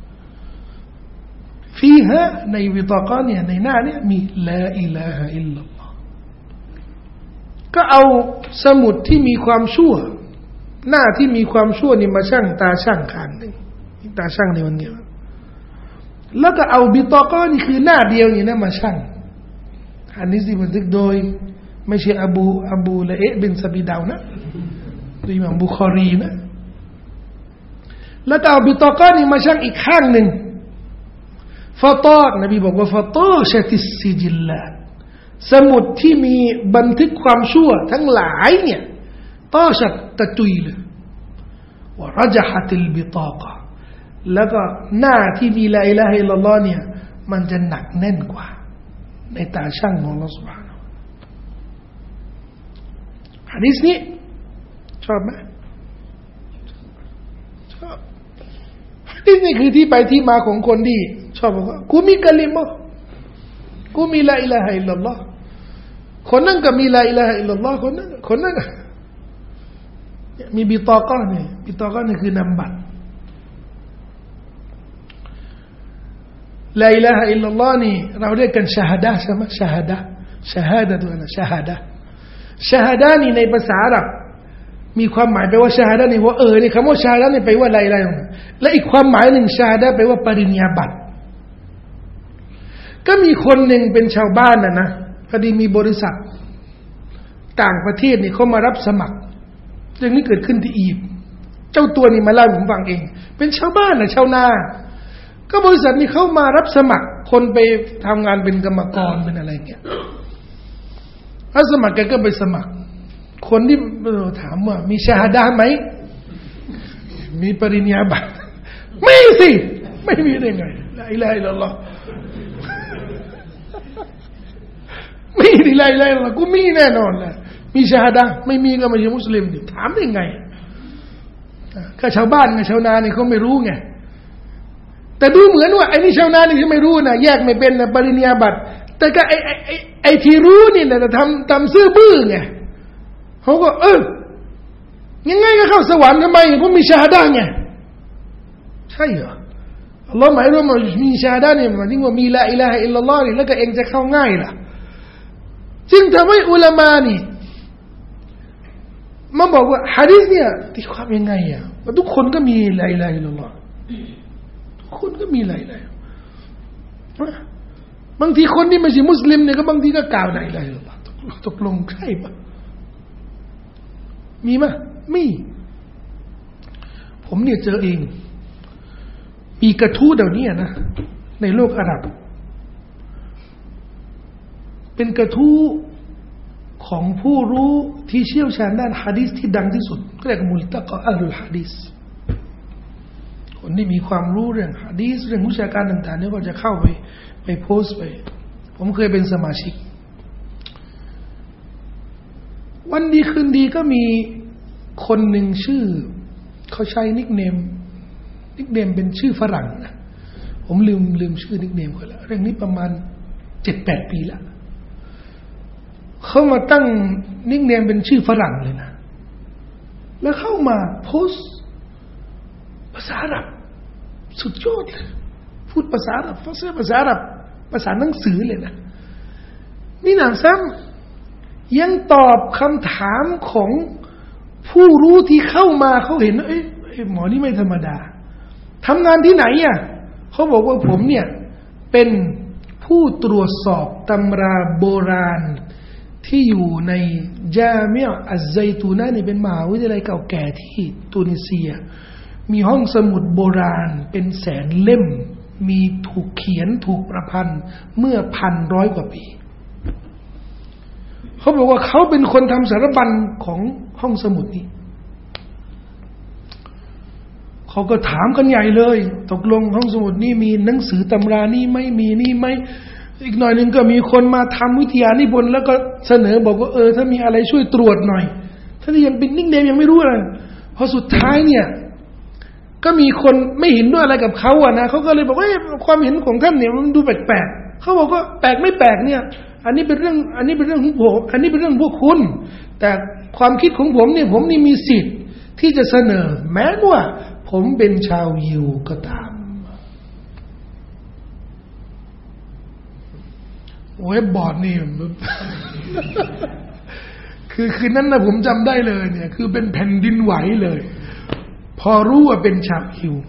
ฟีฮะในบิตอกเนี่ยในหน้าเนี่ยมีลาอิลาฮะอิลลัลลอฮ์ก็เอาสมุดที่มีความชั่วหน้าที่มีความชั่วนี่มาชั่งตาชั่งข้างหนึ่งตาชั่งในวันนี้แล้วก็เอาบิตอกอนี่คือหน้าเดียวนี่นะมาชั่งอันนี้สิบันทึกโดยไม่ใช่อบูอบูละเอะบินซะบีดาวนะโดยอิหม่ามบุคอรีนะแล้วก็เอาบิตอกอนี่มาชั่งอีกข้างหนึ่งฟะตอนบีบอกว่าฟะตอชะติสซิจิลลาตสมุดที่มีบันทึกความชั่วทั้งหลายเนี่ยตอชัดกระจุยเลยว่ารัจฮัติลบิตากะแล้วก็หน้าที่มีลาอิลาฮะอิลลัลลอฮ์เนี่ยมันจะหนักแน่นกว่าในตาช่างของอัลเลาะห์ซุบฮานะฮูวะตะอาลาหะดีษนี้ชอบไหมชอบหะดีษนี้คือที่ไปที่มาของคนที่ชอบบอกว่ากูมีกะลิมะห์กูมีลาอิลาฮะอิลลัลลอฮ์คนนั้นก็มีลาอิลาฮะอิลลัลลอฮ์คนนั้นคนนั้นมีบิตอกะเนี่ยบิตอกะนี่คือนามบัตรลาอิลาฮะอิลลัลลอฮ์นี่เราเรียกกันชะฮาดะห์ใช่ไหมชะฮาดะห์ชะฮาดะห์ตัวนั้นชะฮาดะห์ชะฮาดะห์นี่ในภาษาอาหรับมีความหมายแปลว่าชะฮาดะห์นี่ว่าเออนี่คำว่าชะฮาดะห์นี่แปลว่าลาอิลาฮะและอีกความหมายหนึ่งชะฮาดะห์แปลว่าปริญญาบัตรก็มีคนหนึ่งเป็นชาวบ้านน่ะนะพอดีมีบริษัทต่างประเทศนี่เขามารับสมัครเรื่องนี้เกิดขึ้นที่อียิปต์เจ้าตัวนี้มาเล่าให้ผมฟังเองเป็นชาวบ้านน่ะชาวนาก็บริษัทนี้เขามารับสมัครคนไปทำงานเป็นกรรมกรเป็นอะไรเงี้ยรับสมัครแกก็ไปสมัครคนที่ถามว่ามีชาฮาดะห์ไหมมีปริญญาบัตรไม่สิไม่มีได้ไงลาอิลาฮะอิลลัลลอฮ์ไม่ได้ลาอิลาฮะอิลลัลลอฮ์กูมีแน่นอนแหละมีชาฮาดะห์ไม่มีก็ไม่ใช่มุสลิมดิถามได้ไงก็ชาวบ้านกับชาวนาเนี่ยเขาไม่รู้ไงแต่ดูเหมือนว่าไอ้นี่ชาวนานี่ที่ไม่รู้นะแยกไม่เป็นนะปริญญาบัตรแต่ก็ไอ้ไอ้ไอ้ไอ้ที่รู้นี่นะทำทำซื่อบื้อไงเขาก็เออยังไงก็เข้าสวรรค์ทำไมเพราะมีชาฮาดะห์ไงใช่เหรออัลลอฮ์หมายว่ามีชาฮาดะห์เนี่ยหมายถึงว่ามีลาอิลาฮะอิลลัลลอฮ์นี่แล้วก็เองจะเข้าง่ายล่ะจึงทำให้อุลามะนี่มาบอกว่าหะดีษเนี่ยตีความยังไงอ่ะว่าทุกคนก็มีลาอิลาฮะอิลลัลลอฮ์ทุกคนก็มีลาอิลาฮะบางทีคนที่ไม่ใช่มุสลิมเนี่ยก็บางทีก็กล่าวลาอิลาฮะอิลลัลลอฮ์ตกลงใช่ปะมีมั้ยมีผมเนี่ยเจอเองมีกระทู้เดี๋ยวนี้นะในโลกอาหรับเป็นกระทู้ของผู้รู้ที่เชี่ยวชาญด้านหะดีษที่ดังที่สุดเรียกมุลตะกะอัลลุลหะดีษคนที่มีความรู้เรื่องหะดีษเรื่องวิชาการต่างๆเนี่ยก็จะเข้าไปไปโพสต์ไปผมเคยเป็นสมาชิกวันดีคืนดีก็มีคนหนึ่งชื่อเขาใช้นิกเนมนิกเนมเป็นชื่อฝรั่งนะผมลืมลืมชื่อนิกเนมเขาแล้วเรื่องนี้ประมาณ เจ็ดแปด ปีแล้วเขามาตั้งนิกเนมเป็นชื่อฝรั่งเลยนะแล้วเข้ามาโพสต์ภาษาอาหรับสุดยอดพูดภาษาอาหรับภาษาภาษาอาหรับภาษาหนังสือเลยนะนี่หนำซ้ำยังตอบคำถามของผู้รู้ที่เข้ามาเขาเห็นเอ้ยหมอนี่ไม่ธรรมดาทำงานที่ไหนอ่ะเขาบอกว่าผมเนี่ยเป็นผู้ตรวจสอบตำราโบราณที่อยู่ในญาเมียอัซไซตูนะนี่เป็นมหาวิทยาลัยเก่าแก่ที่ตุนิเซียมีห้องสมุดโบราณเป็นแสนเล่มมีถูกเขียนถูกประพันธ์เมื่อพันร้อยกว่าปีเขาบอกว่าเขาเป็นคนทำสารบัญของห้องสมุดนี้เขาก็ถามกันใหญ่เลยตกลงห้องสมุดนี้มีหนังสือตำรานี่ไม่มีนี่ไม่อีกหน่อยหนึ่งก็มีคนมาทำวิทยานิพนธ์แล้วก็เสนอบอกว่าเออถ้ามีอะไรช่วยตรวจหน่อยถ้าที่ยังเป็นนิ่งเดมยังไม่รู้อะไรพอสุดท้ายเนี่ยก็มีคนไม่เห็นด้วยอะไรกับเขาอะนะเขาก็เลยบอกว่าความเห็นของท่านเนี่ยมันดูแปลกๆเขาบอกว่าแปลกไม่แปลกเนี่ยอันนี้เป็นเรื่องอันนี้เป็นเรื่องของผมอันนี้เป็นเรื่องพวกคุณแต่ความคิดของผมเนี่ยผมนี่มีสิทธิ์ที่จะเสนอแม้ว่าผมเป็นชาวยิวก็ตามเว็บบอร์ดนี่ คือคืนนั้นนะผมจำได้เลยเนี่ยคือเป็นแผ่นดินไหวเลยพอรู้ว่าเป็นชาวยิว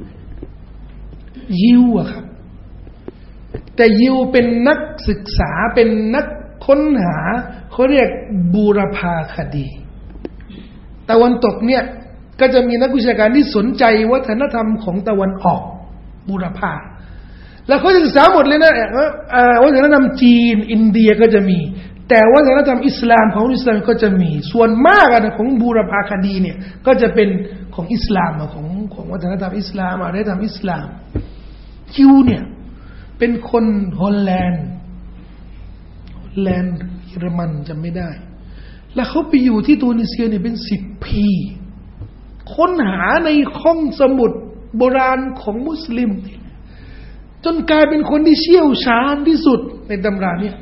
ยิวอะครับแต่ยิวเป็นนักศึกษาเป็นนักค้นหาเขาเรียกบูรพาคดีตะวันตกเนี่ยก็จะมีนักวิชาการที่สนใจวัฒนธรรมของตะวันออกบูรพาแล้วเขาศึกษาหมดเลยนะวัฒนธรรมจีนอินเดียก็จะมีแต่วัฒนธรรมอิสลามของอิสลามก็จะมีส่วนมากนะของบูรพาคดีเนี่ยก็จะเป็นของอิสลามของของวัฒนธรรมอิสลามอารยธรรมอิสลามยิวเนี่ยเป็นคนฮอลแลนด์ฮอลแลนด์เยอรมันจำไม่ได้แล้วเขาไปอยู่ที่ตูนิเซียเนี่ยเป็นสิบปีค้นหาในห้องสมุดโบราณของมุสลิมจนกลายเป็นคนที่เชี่ยวชาญที่สุดในตำราเนี่ย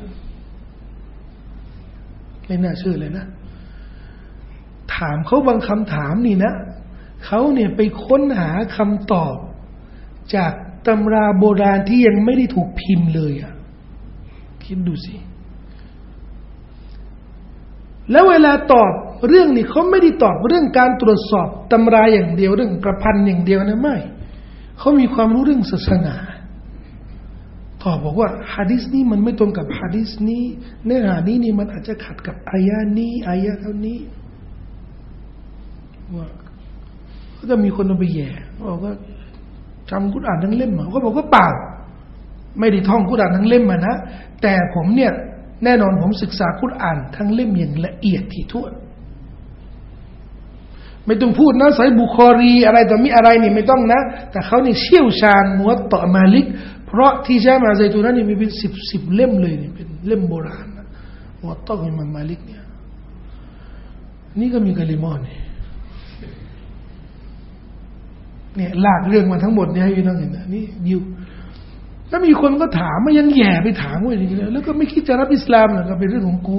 ไม่น่าเชื่อเลยนะถามเขาบางคำถามนี่นะเขาเนี่ยไปค้นหาคำตอบจากตำราโบราณที่ยังไม่ได้ถูกพิมพ์เลยอ่ะคิดดูสิแล้วเวลาตอบเรื่องนี้เขาไม่ได้ตอบเรื่องการตรวจสอบตำราอย่างเดียวเรื่องประพันธ์อย่างเดียวนะไม่เขามีความรู้เรื่องศาสนาตอบบอกว่าหะดีษนี้มันไม่ตรงกับหะดีษนี้เนื้อหานี้นี่มันอาจจะขัดกับอายะนี้อายะเท่านี้ว่าก็จะมีคนเอาไปแย่บอกว่าจำกุรอานทั้งเล่มมาเขาบอกว่าเปล่าไม่ได้ท่องกุรอานทั้งเล่มมานะแต่ผมเนี่ยแน่นอนผมศึกษากุรอานทั้งเล่มอย่างละเอียดถี่ถ้วนไม่ต้องพูดนะไซบุคอรีอะไรต่อมีอะไรนี่ไม่ต้องนะแต่เขานี่เชี่ยวชาญมุวัตตะมาลิกเพราะที่ใช้มาไซตูนั้นนี่มีเป็นสิบสิบเล่มเลยนี่เป็นเล่มโบราณนะมุวัตตะอิหม่ามมาลิกเนี่ยนี่ก็มีกะลิมอนนี่เนี่ยลากเรื่องมาทั้งหมดเนี่ยให้พี่น้องเห็นนะนี่ยิวแล้วมีคนก็ถามมายังแย่ไปถามว่าอย่างนี้แล้วก็ไม่คิดจะรับอิสลามหรอกก็เป็นเรื่องของกู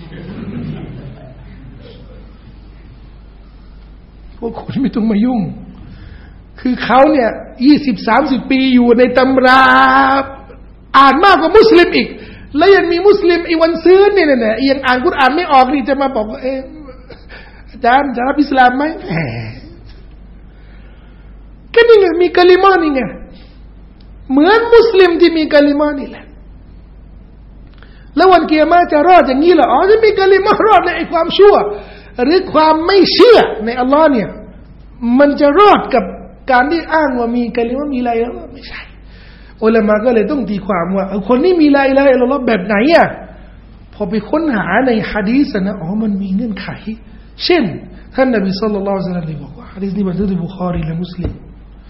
พวกคุณไม่ต้องมายุ่งคือเขาเนี่ยยี่สิบสามสิบปีอยู่ในตำราอ่านมากกว่ามุสลิมอีกแล้วยังมีมุสลิมอีวันซื้อเนี่ยเนี่ยยังอ่านกุรอานไม่ออกนี่จะมาบอกว่าเอออาจารย์จะรับอิสลามไหมแหมก็นี่ไงมีกะลิมานี่ไงเหมือนมุสลิมที่มีกะลิมานี่แหละแล้ววันเกียรติจะรอดอย่างนี้เหรออ๋อจะมีกะลิมารอดในไอ้ความชั่วหรือความไม่เชื่อในอัลลอฮ์เนี่ยมันจะรอดกับการที่อ้างว่ามีกะลิมะมีอะไรแล้วไม่ใช่อุลามะก็เลยต้องตีความว่าคนนี้มีอะไรอะไรอัลลอฮ์แบบไหนอ่ะพอไปค้นหาในหะดีษนะอ๋อมันมีเงื่อนไขเช่นท่านนบีศ็อลลัลลอฮุอะลัยฮิวะซัลลัมบอกว่าหะดีษนี้บันทึกในบุคอรีและมุสลิม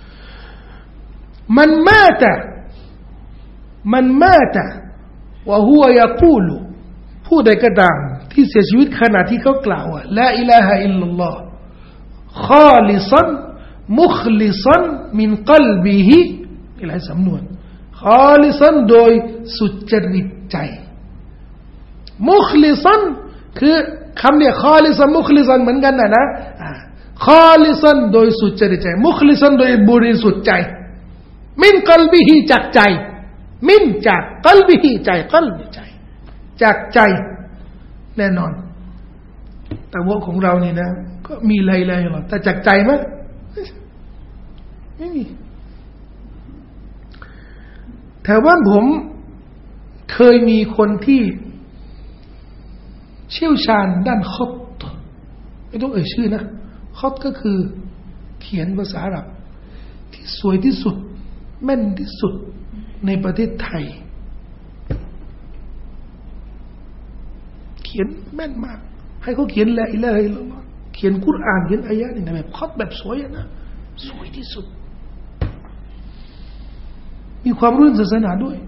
มันมาตะมันมาตะวะฮุวะยะกูลุผู้ใดก็ตามที่เสียชีวิตขณะที่เขากล่าวว่าลาอิลาฮะอิลลัลลอฮ์คอลิซันมุคลิซันมินกัลบิฮิอีกหลายสำนวนคอลิซันโดยสุจริตใจมุคลิซันคือคำเนี่ยคอลิซันมุคลิซันเหมือนกันนะนะคอลิซันโดยสุจริตใจมุคลิซันโดยบริสุทธิ์ใจมินกัลบิฮิจากใจมินจากกัลบิฮิใจกัลบิใจจากใจแน่นอนแต่ว่าของเรานี่นะก็มีอะไรๆหรอกแต่จากใจมั้ยไม่มีแถวบ้านผมเคยมีคนที่เชี่ยวชาญด้านคอตไม่ต้องเอ่ยชื่อนะคอตก็คือเขียนภาษาอาหรับที่สวยที่สุดแม่นที่สุดในประเทศไทยเขียนแม่นมากให้เขาเขียนละอิลาฮะอิลลัลลอฮ์เขียนกุรอานเขียนอายะห์นี่นะแบบคอตแบบสวยนะสวยที่สุดมีความรู้ศาสนาด้วย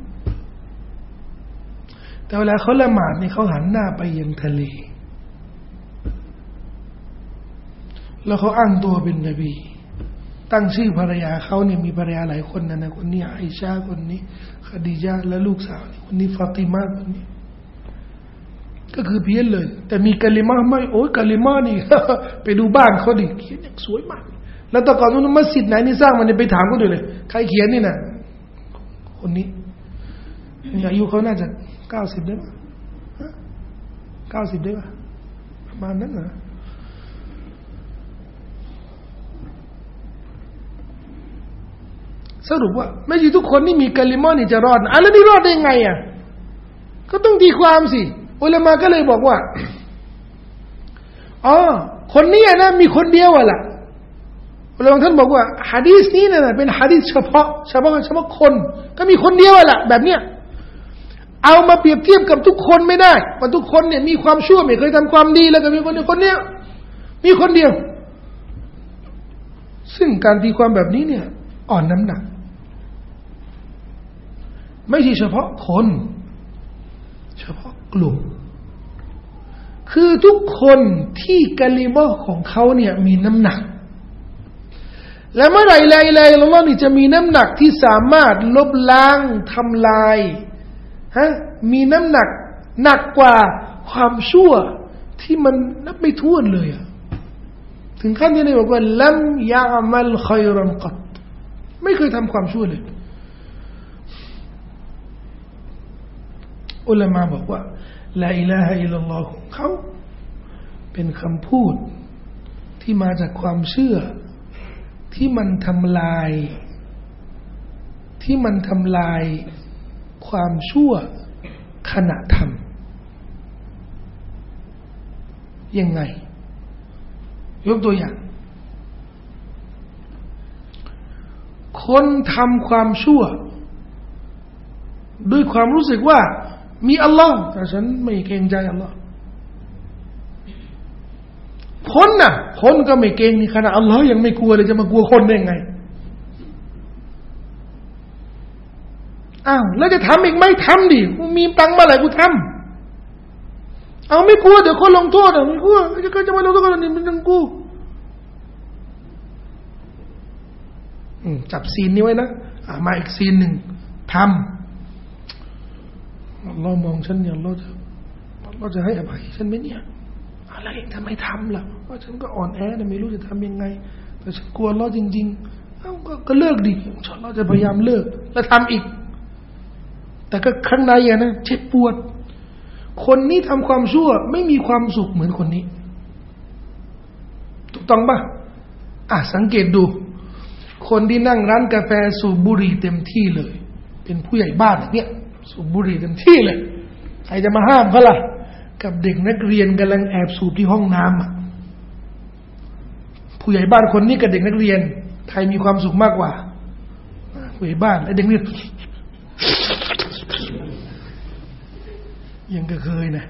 แต่เวลาเขาละหมาดนี่เขาหันหน้าไปยังทะเลแล้วเขาอ้างตัวเป็นนบีตั้งชื่อภรรยาเขาเนี่ยมีภรรยาหลายคนนะนะคนนี้ไอชาคนนี้คดีญาและลูกสาวคนนี้ฟาติมาคนนี้ก็คือเพี้ยนเลยแต่มีกะลิมะห์ไม่โอ้ยกะลิมะห์นี่ ไปดูบ้านเขาดิเขียนอย่างสวยมากแล้วแต่ก่อนนู้นมัสยิดไหนนี่สร้างมันเนี่ยไปถามเขาด้วยเลยใครเขียนนี่นะคนนี้อายุเขาน่าจะเก้าสิบได้ป่ะเก้าสิบได้ป่ะประมาณนั้นนะสรุปว่าไม่ใช่ทุกคนนี่มีกะลิมะห์นี่จะรอดอ่ะแล้วนี่รอดได้ยังไงอ่ะก็ต้องตีความสิอุลามะก็เลยบอกว่าอ๋อคนนี้นะมีคนเดียวอ่ะล่ะอุลามะท่านบอกว่าหะดีษนี้นะเป็นหะดีษเฉพาะเฉพาะเฉพาะคนก็มีคนเดียวอ่ะล่ะแบบเนี้ยเอามาเปรียบเทียบกับทุกคนไม่ได้ว่าทุกคนเนี่ยมีความชั่วไม่เคยทำความดีแล้วก็มีคนเดียวคนเนี้ยมีคนเดียวซึ่งการตีความแบบนี้เนี่ยอ่อนน้ำหนักไม่ใช่เฉพาะคนเฉพาะกลุ่มคือทุกคนที่กะลิมะห์ของเขาเนี่ยมีน้ำหนักและเมื่อไหร่ละอิลาฮะอิลลัลลอฮ์นี่จะมีน้ำหนักที่สามารถลบล้างทำลายฮะมีน้ำหนักหนักกว่าความชั่วที่มันนับไม่ถ้วนเลยอะถึงขั้นที่นบีบอกว่าลัมยะอ์มัลค็อยรันกัตไม่เคยทำความชั่วเลยอุลามะบอกว่าลาอิลาฮะอิลลัลลอฮ์ของเขาเป็นคำพูดที่มาจากความเชื่อที่มันทำลายที่มันทำลายความชั่วขณะทำยังไงยกตัวอย่างคนทำความชั่วด้วยความรู้สึกว่ามีอัลลอฮ์แต่ฉันไม่เกรงใจอัลลอฮ์คนน่ะคนก็ไม่เกรงนี่ขนาดอัลลอฮ์ยังไม่กลัวเลยจะมากลัวคนได้ไงอ้าวแล้วจะทำอีกไหมทำดิกูมีตังค์มาไหร่กูทำเอาไม่กลัวเดี๋ยวคนลงโทษอ่ะไม่กลัวจะก็จะมาลงโทษกันนี่มันต้องกูจับซีนนี้ไว้นะมาอีกซีนหนึ่งทำเรามองฉันเนี่ยเราจะเราจะให้อภัยฉันไหมเนี่ยอะไรทำไมทำล่ะเพราะฉันก็อ่อนแอนะไม่รู้จะทำยังไงแต่ฉันกลัวเราจริงๆเอ้าก็ก็เลิกดิฉันเราจะพยายามเลิกแล้วทำอีกแต่ก็ข้างในอะนะเจ็บปวดคนนี้ทำความชั่วไม่มีความสุขเหมือนคนนี้ถูกต้องป่ะอ่ะสังเกตดูคนที่นั่งร้านกาแฟสูบบุหรี่เต็มที่เลยเป็นผู้ใหญ่บ้านอย่างเงี้ยสูบบุหรี่เต็มที่เลยใครจะมาห้ามเขาล่ะกับเด็กนักเรียนกำลังแอบสูบที่ห้องน้ำอ่ะผู้ใหญ่บ้านคนนี้กับเด็กนักเรียนใครมีความสุขมากกว่าผู้ใหญ่บ้านและเด็กนักเรียนยังก็เคยนะ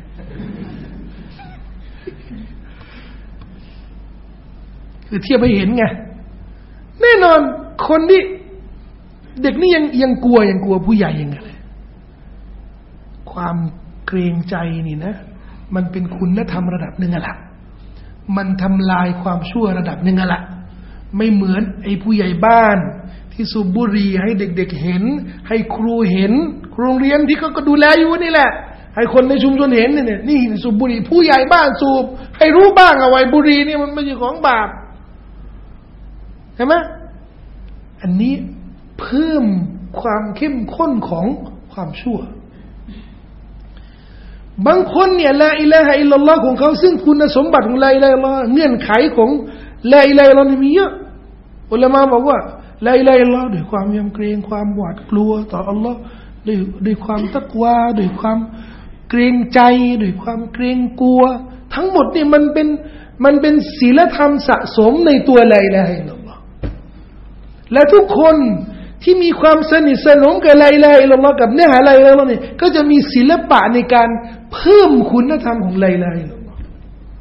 คือเทียบให้เห็นไงแน่นอนคนที่เด็กนี่ยังยังกลัวยังกลัวผู้ใหญ่ยังไงความเกรงใจนี่นะมันเป็นคุณธรรมระดับหนึ่งอะล่ะมันทำลายความชั่วระดับหนึ่งอะล่ะไม่เหมือนไอ้ผู้ใหญ่บ้านที่สูบบุหรี่ให้เด็กๆเห็นให้ครูเห็นครูโรงเรียนที่เขาก็ดูแลอยู่นี่แหละให้คนในชุมชนเห็นเนี่ยนี่สูบบุหรี่ผู้ใหญ่บ้านสูบให้รู้บ้างเอาไว้บุหรี่นี่มันไม่ใช่ของบาปใช่ไหมอันนี้เพิ่มความเข้มข้นของความชั่วบางคนเนี่ยลาอิลาฮะอิลลัลลอฮ์ของเขาซึ่งคุณสมบัติของลาอิลาฮะอิลลัลลอฮ์เงื่อนไขของลาอิลาฮะอิลลัลลอฮ์มีเยอะอุลามะบอกว่าลาอิลาฮะอิลลัลลอฮ์ด้วยความยำเกรงความหวาดกลัวต่ออัลลอฮ์ด้วยด้วยความตักวาด้วยความเกรงใจด้วยความเกรงกลัวทั้งหมดนี่มันเป็นมันเป็นศีลธรรมสะสมในตัวลาอิลาฮะอิลลัลลอฮ์และทุกคนที่มีความสนิทสนมกับลาอิลาฮะอิลลัลลอฮ์กับเนื้อหาลาอิลาฮะอิลลัลลอฮ์นี่ก็จะมีศิลปะในการเพิ่มคุณธรรมของลาอิลาฮะอิลลัลลอฮ์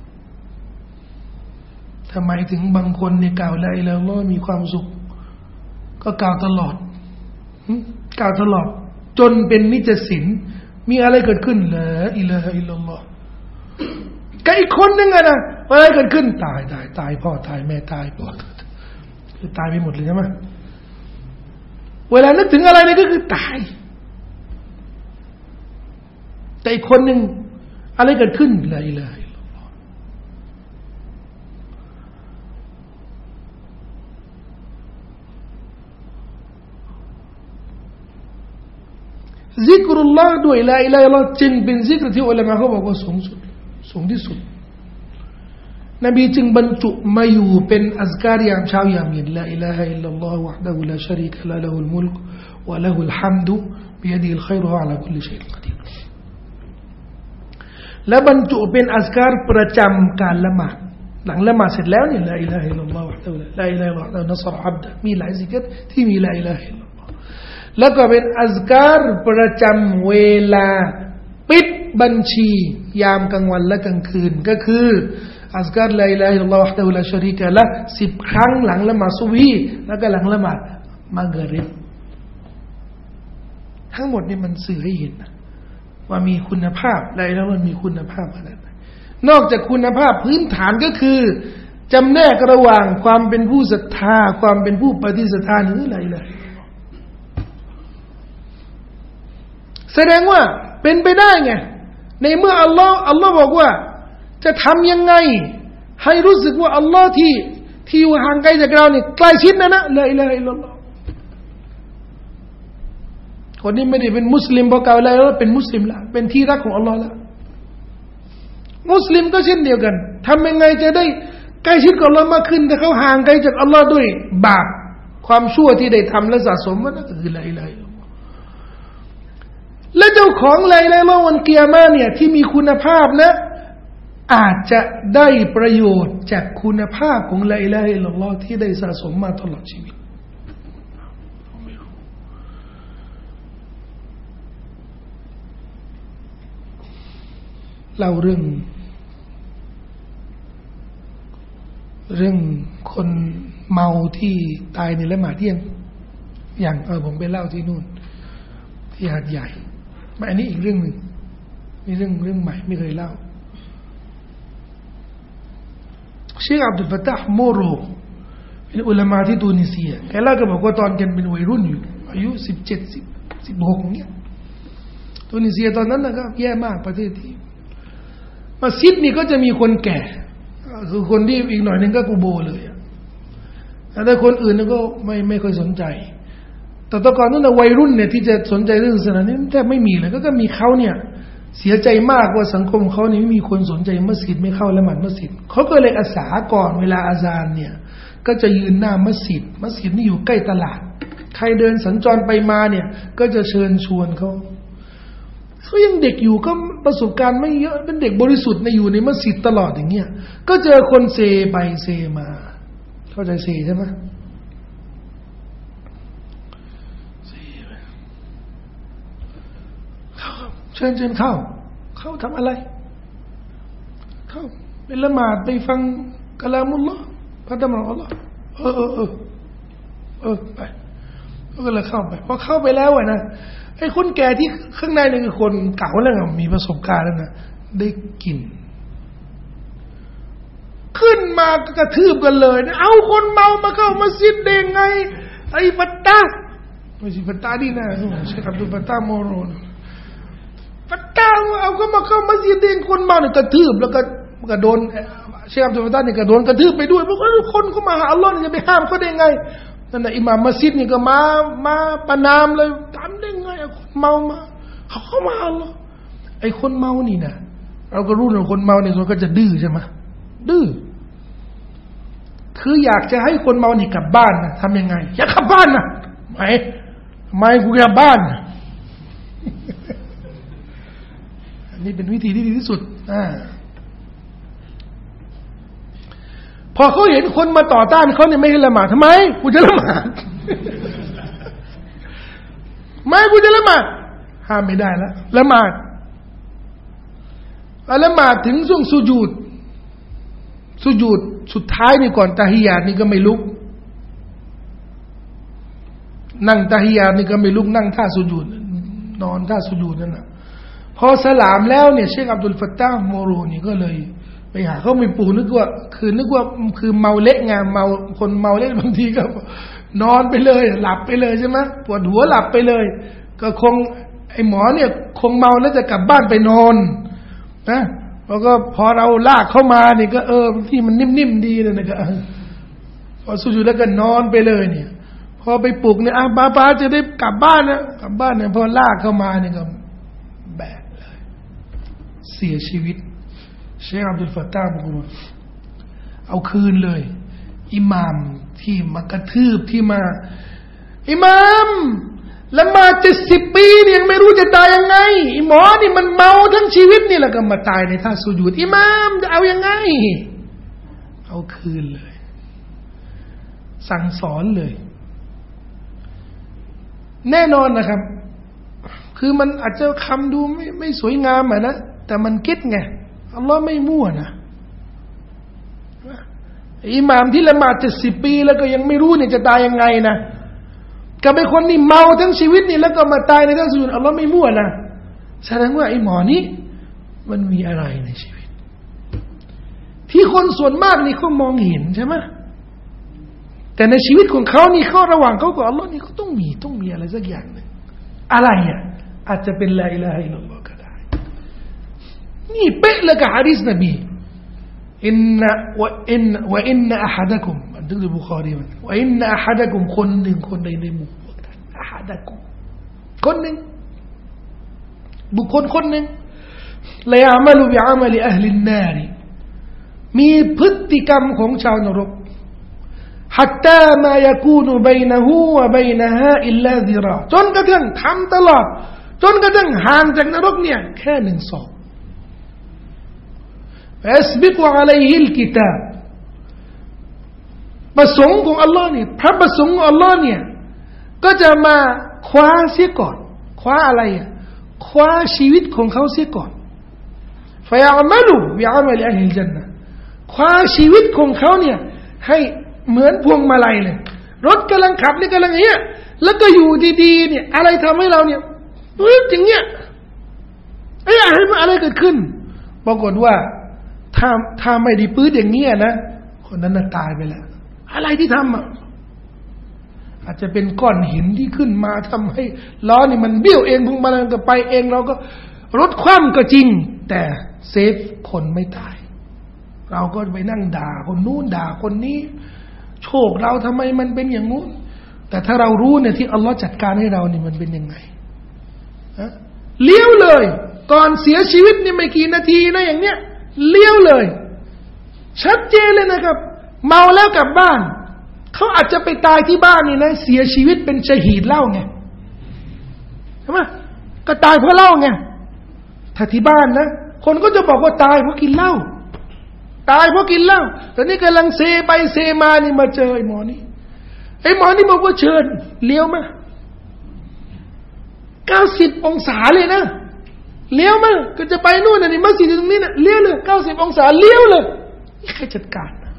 ทำไมถึงบางคนในกล่าวลาอิลาฮะอิลลัลลอฮ์มีความสุขก็กล่าวตลอดกล่าวตลอดจนเป็นนิจศิลป์มีอะไรเกิดขึ้นลาอิลาฮะอิลลัลลอฮ์กับอีกคนนึงอะนะอะไรเกิดขึ้นตายตายตายพ่อตายแม่ตายพ่อคือตายไปหมดเลยใช่ไหมเวลานึกถึงอะไรนี่ก็คือตายแต่อีกคนหนึ่งอะไรเกิดขึ้นลาอิลาฮะอิลลัลลอฮ์ซิกรุลลอฮ์ด้วยลาอิลาฮะอิลลัลลอฮ์จึงเป็นซิกรที่อุลามะเขาบอกว่าสูงสุดสูงที่สุดนบีจึงบรรจุมาอยู่เป็นอัซการยามเช้ายามเย็นลาอิลาฮะอิลลัลลอฮ์วะฮ์ดะฮูลาชะรีกะละฮ์ละฮุลมุลกวะละฮุลฮัมดุบิยะดิฮิลค็อยรุอะลาคุลลิชัยอินกอดีรและบรรจุเป็นอัซการประจำการละหมาดหลังละหมาดเสร็จแล้วเนี่ยลาอิลาฮะอิลลัลลอฮ์วะฮ์ดะฮูลาอิลาฮะอิลลัลลอฮ์นัศรอับดะมีหลายซิกรที่มีลาอิลาฮะอิลลัลลอฮ์แล้วก็เป็นอัซการประจำเวลาปิดบัญชียามกลางวันและกลางคืนก็คืออัซการลาอิลาฮะอิลลัลลอฮ์วะฮ์ดะฮูลาชะรีกะละห์สิบครั้งหลังละหมาดซุบฮีแล้วก็หลังละหมาดมักริบทั้งหมดนี่มันสื่อให้เห็นนะว่ามีคุณภาพลาอิลาฮะอิลลัลลอฮ์มีคุณภาพขนาดไหนนอกจากคุณภาพพื้นฐานก็คือจำแนกระหว่างความเป็นผู้ศรัทธาความเป็นผู้ปฏิสัทธาหรือลาอิลาฮะอิลลัลลอฮ์แสดงว่าเป็นไปได้ไงในเมื่ออัลลอฮ์อัลลอฮ์บอกว่าจะทำยังไงให้รู้สึกว่าอัลลอฮ์ที่ที่อยู่ห่างไกลจากเราเนี่ยใกล้ชิดนะนะลาอิลาฮะอิลลัลลอฮ์คนนี้ไม่ได้เป็นมุสลิมพอกล่าวลาอิลาฮะอิลลัลลอฮ์เป็นมุสลิมละเป็นที่รักของอัลลอฮ์ละมุสลิมก็เช่นเดียวกันทำยังไงจะได้ใกล้ชิดกับอัลลอฮ์มากขึ้นแต่เขาห่างไกลจากอัลลอฮ์ด้วยบาปความชั่วที่ได้ทำและสะสมมันก็คือลาอิลาฮะอิลลัลลอฮ์และเจ้าของลาอิลาฮะอิลลัลลอฮ์วันกิยามะห์เนี่ยที่มีคุณภาพนะอาจจะได้ประโยชน์จากคุณภาพของลาอิลาฮะอิลลัลลอฮ์ที่ได้สะสมมาตลอดชีวิตเล่าเรื่องเรื่องคนเมาที่ตายในละหมาดเที่ยงอย่างเออผมไปเล่าที่นู่นที่หาดใหญ่ไม่อันนี้อีกเรื่องหนึ่งนี่เรื่องเรื่องใหม่ไม่เคยเล่าเชคอับดุลฟะตาห์โมโรเป็นอุลามะที่ตูนิเซียแกเล่าก็บอกว่าตอนแกเป็นวัยรุ่นอยู่อายุสิบเจ็ดสิบสิบหกเนี่ยตูนิเซียตอนนั้นนะครับแย่มากประเทศที่มัสยิดนี่ก็จะมีคนแก่คือคนที่อีกหน่อยนึงก็กูโบเลยแต่คนอื่นนี่ก็ไม่ไม่ค่อยสนใจแต่ตอนก่อนนั้นวัยรุ่นเนี่ยที่จะสนใจเรื่องศาสนานี่แทบไม่มีเลยก็ก็มีเขาเนี่ยเสียใจมากว่าสังคมเขานี่ไม่มีคนสนใจมัสยิดไม่เข้าละหมาดมัสยิดเขาก็เลยอาสาก่อนเวลาอาซานเนี่ยก็จะยืนหน้ามัสยิดมัสยิดนี่อยู่ใกล้ตลาดใครเดินสัญจรไปมาเนี่ยก็จะเชิญชวนเขาเขายังเด็กอยู่ก็ประสบการณ์ไม่เยอะเป็นเด็กบริสุทธิ์ในอยู่ในมัสยิดตลอดอย่างเงี้ยก็เจอคนเซไปเซมาเข้าใจเซใช่ไหมเซไปเข้าเชิญเชิญเข้าเข้าทำอะไรเข้าไปละหมาดไปฟังกะลามุลลอฮ์พระธรรมของอัลลอฮ์เออเออเออเออไปก็เลยเข้าไปพอเข้าไปแล้วอ่ะนะไอ้คนแก่ที่ข้างในนี่คือคนเก่าแล้วมีประสบการณ์แล้วนะได้กินขึ้นมากระทืบกันเลยนะเอาคนเมามาเข้ามัสยิดได้ไงไอ้ฟัตตาไม่ใช่ฟัตตาดีนะใช่ครับดูฟัตตาโมโรนฟัตตาเอาก็มาเข้ามัสยิดเองคนเมาเนี่ยกระทืบแล้วก็กระโดนเชคอับดุลฟัตตาเนี่ยกระโดนกระทืบไปด้วยเพราะว่าคนเขามาหาอัลลอฮ์จะไปห้ามเขาได้ไงนั่นน่ะอิหม่ามมัสยิดนี่ก็มามาประนามเลยทำได้ไงคนเมามาเขาเข้ามาอัลลอฮ์ไอ้คนเมานี่นะเราก็รู้ว่าคนเมาเนี่ยมันก็จะดื้อใช่ไหมดื้อคืออยากจะให้คนเมานี่กลับบ้านนะทำยังไงอยากกลับบ้านนะไม่ไม่กูกลับบ้านอันนี้เป็นวิธีที่ดีที่สุดอ่าพอเขาเห็นคนมาต่อต้านเขาเนี่ยไม่ให้ละหมาดทำไมกูจะละหมาดไม่กูจะละหมาดห้ามไม่ได้แล้วละหมาดละหมาดถึงช่วงสุญูดสุญูดสุดท้ายนี่ก่อนตะฮิยาตนี่ก็ไม่ลุกนั่งตะฮิยาตนี่ก็ไม่ลุกนั่งท่าสุญูดนอนท่าสุญูดนั่นแหละพอสลามแล้วเนี่ยเชคอับดุลฟัตตาห์โมโรนี่ก็เลยไปหาเขาไม่ปูนึกว่าคือนึกว่าคือเมาเละไงเมาคนเมาเละบางทีก็นอนไปเลยหลับไปเลยใช่ไหมปวดหัวหลับไปเลยก็คงไอ้หมอเนี่ยคงเมาแล้วจะกลับบ้านไปนอนนะแล้วก็พอเราลากเข้ามาเนี่ยก็เออที่มันนิ่มๆดีเลยนะก็พอสุญูดแล้วก็นอนไปเลยเนี่ยพอไปปลุกเนี่ยอ่ะป้าป้าจะได้กลับบ้านนะกลับบ้านเนี่ยพอลากเข้ามาเนี่ยก็แบกเลยเสียชีวิตเชคอับดุลฟัตตาห์บอกว่าเอาคืนเลยอิหม่ามที่มากระทืบที่มาอิหม่ามละหมาดเจ็ดสิบปีเนี่ยยังไม่รู้จะตายยังไงอิหมอนี่มันเมาทั้งชีวิตนี่แหละก็มาตายในท่าสุญูดอิหม่ามจะเอายังไงเอาคืนเลยสั่งสอนเลยแน่นอนนะครับคือมันอาจจะคำดูไม่ไม่สวยงามอ่ะนะแต่มันคิดไงอัลลอฮ์ไม่มั่วนะอิหม่ามที่ละหมาดเจ็ดสิบปีแล้วก็ยังไม่รู้เนี่ยจะตายยังไงนะกับไอ้คนนี่เมาทั้งชีวิตนี่แล้วก็มาตายในท่าสุญูดอัลลอฮ์ไม่มั่วนะแสดงว่าไอ้หมอนี้มันมีอะไรในชีวิตที่คนส่วนมากนี่เขามองเห็นใช่ไหมแต่ในชีวิตของเขานี่เขาระหว่างเขากับอัลลอฮ์นี่เขาต้องมีต้องมีอะไรสักอย่างหนึ่งอะไรอ่ะอาจจะเป็นลาอิลาฮะอิลลัลลอฮ์ก็ได้นี่เป๊ะเลยกับหะดีษนบีอินนะวะอินวะอินนะอะฮัดะกุมอันนี้คือบุคอรีมันวะอินนะอะฮัดะกุมคนหนึ่งคนใดในหมู่พวกท่านอะฮัดะกุมคนหนึ่งบุคคลคนหนึ่งละยะอ์มะลุบิอะมะลิอะห์ลินนารมีพฤติกรรมของชาวนรกحتى ما يكون بينه وبينها إلا ذراع จนกระทั่งทำตลอดจนกระทั่งห่างจากนรกเนี่ยแค่หนึ่งศอกفيسبق عليه الكتاب ประสงค์ของอัลลอฮ์เนี่ยพระประสงค์ของอัลลอฮ์เนี่ยก็จะมาคว้าเสียก่อนคว้าอะไรอ่ะคว้าชีวิตของเขาเสียก่อน فيعمل بعمل أهل الجنة คว้าชีวิตของเขาเนี่ยให้เหมือนพวงมาลัยเลยรถกำลังขับนี่กำลังอย่างเงี้ยแล้วก็อยู่ดีๆเนี่ยอะไรทำให้เราเนี่ยปื๊ดอย่างเงี้ยไอ้อะไรอะไรเกิดขึ้นปรากฏว่าถ้าถ้าไม่ได้ปื๊ดอย่างเงี้ยนะคนนั้นน่ะตายไปแล้วอะไรที่ทำอ่ะอาจจะเป็นก้อนหินที่ขึ้นมาทำให้ล้อนี่มันเบี้ยวเองพวงมาลัยก็ไปเองเราก็รถคว่ำก็จริงแต่เซฟคนไม่ตายเราก็ไปนั่งด่าคนนู้นด่าคนนี้โชคเราทำไมมันเป็นอย่างงู้นแต่ถ้าเรารู้เนี่ยที่อัลลอฮ์จัดการให้เรานี่มันเป็นยังไงฮะเลี้ยวเลยก่อนเสียชีวิตนี่ไม่กี่นาทีนะอย่างเนี้ยเลี้ยวเลยชัดเจนเลยนะครับเมาแล้วกลับบ้านเขาอาจจะไปตายที่บ้านนี่นะเสียชีวิตเป็นชะฮีดเหล้าไงใช่ไหมก็ตายเพราะเหล้าไงถ้าที่บ้านนะคนก็จะบอกว่าตายเพราะกินเหล้าตายเพราะกินเหล้าแต่นี่กำลังเซไปเซมานี่มาเจอไอ้หมอนี่ไอ้หมอนี่บอกว่าเชิญเลี้ยวมาเก้าสิบองศาเลยนะเลี้ยวมาก็จะไปนู่นนี่มัสยิดตรงนี้นะเลี้ยวเลยเก้าสิบองศาเลี้ยวเลยนี่ใครจัดการนะ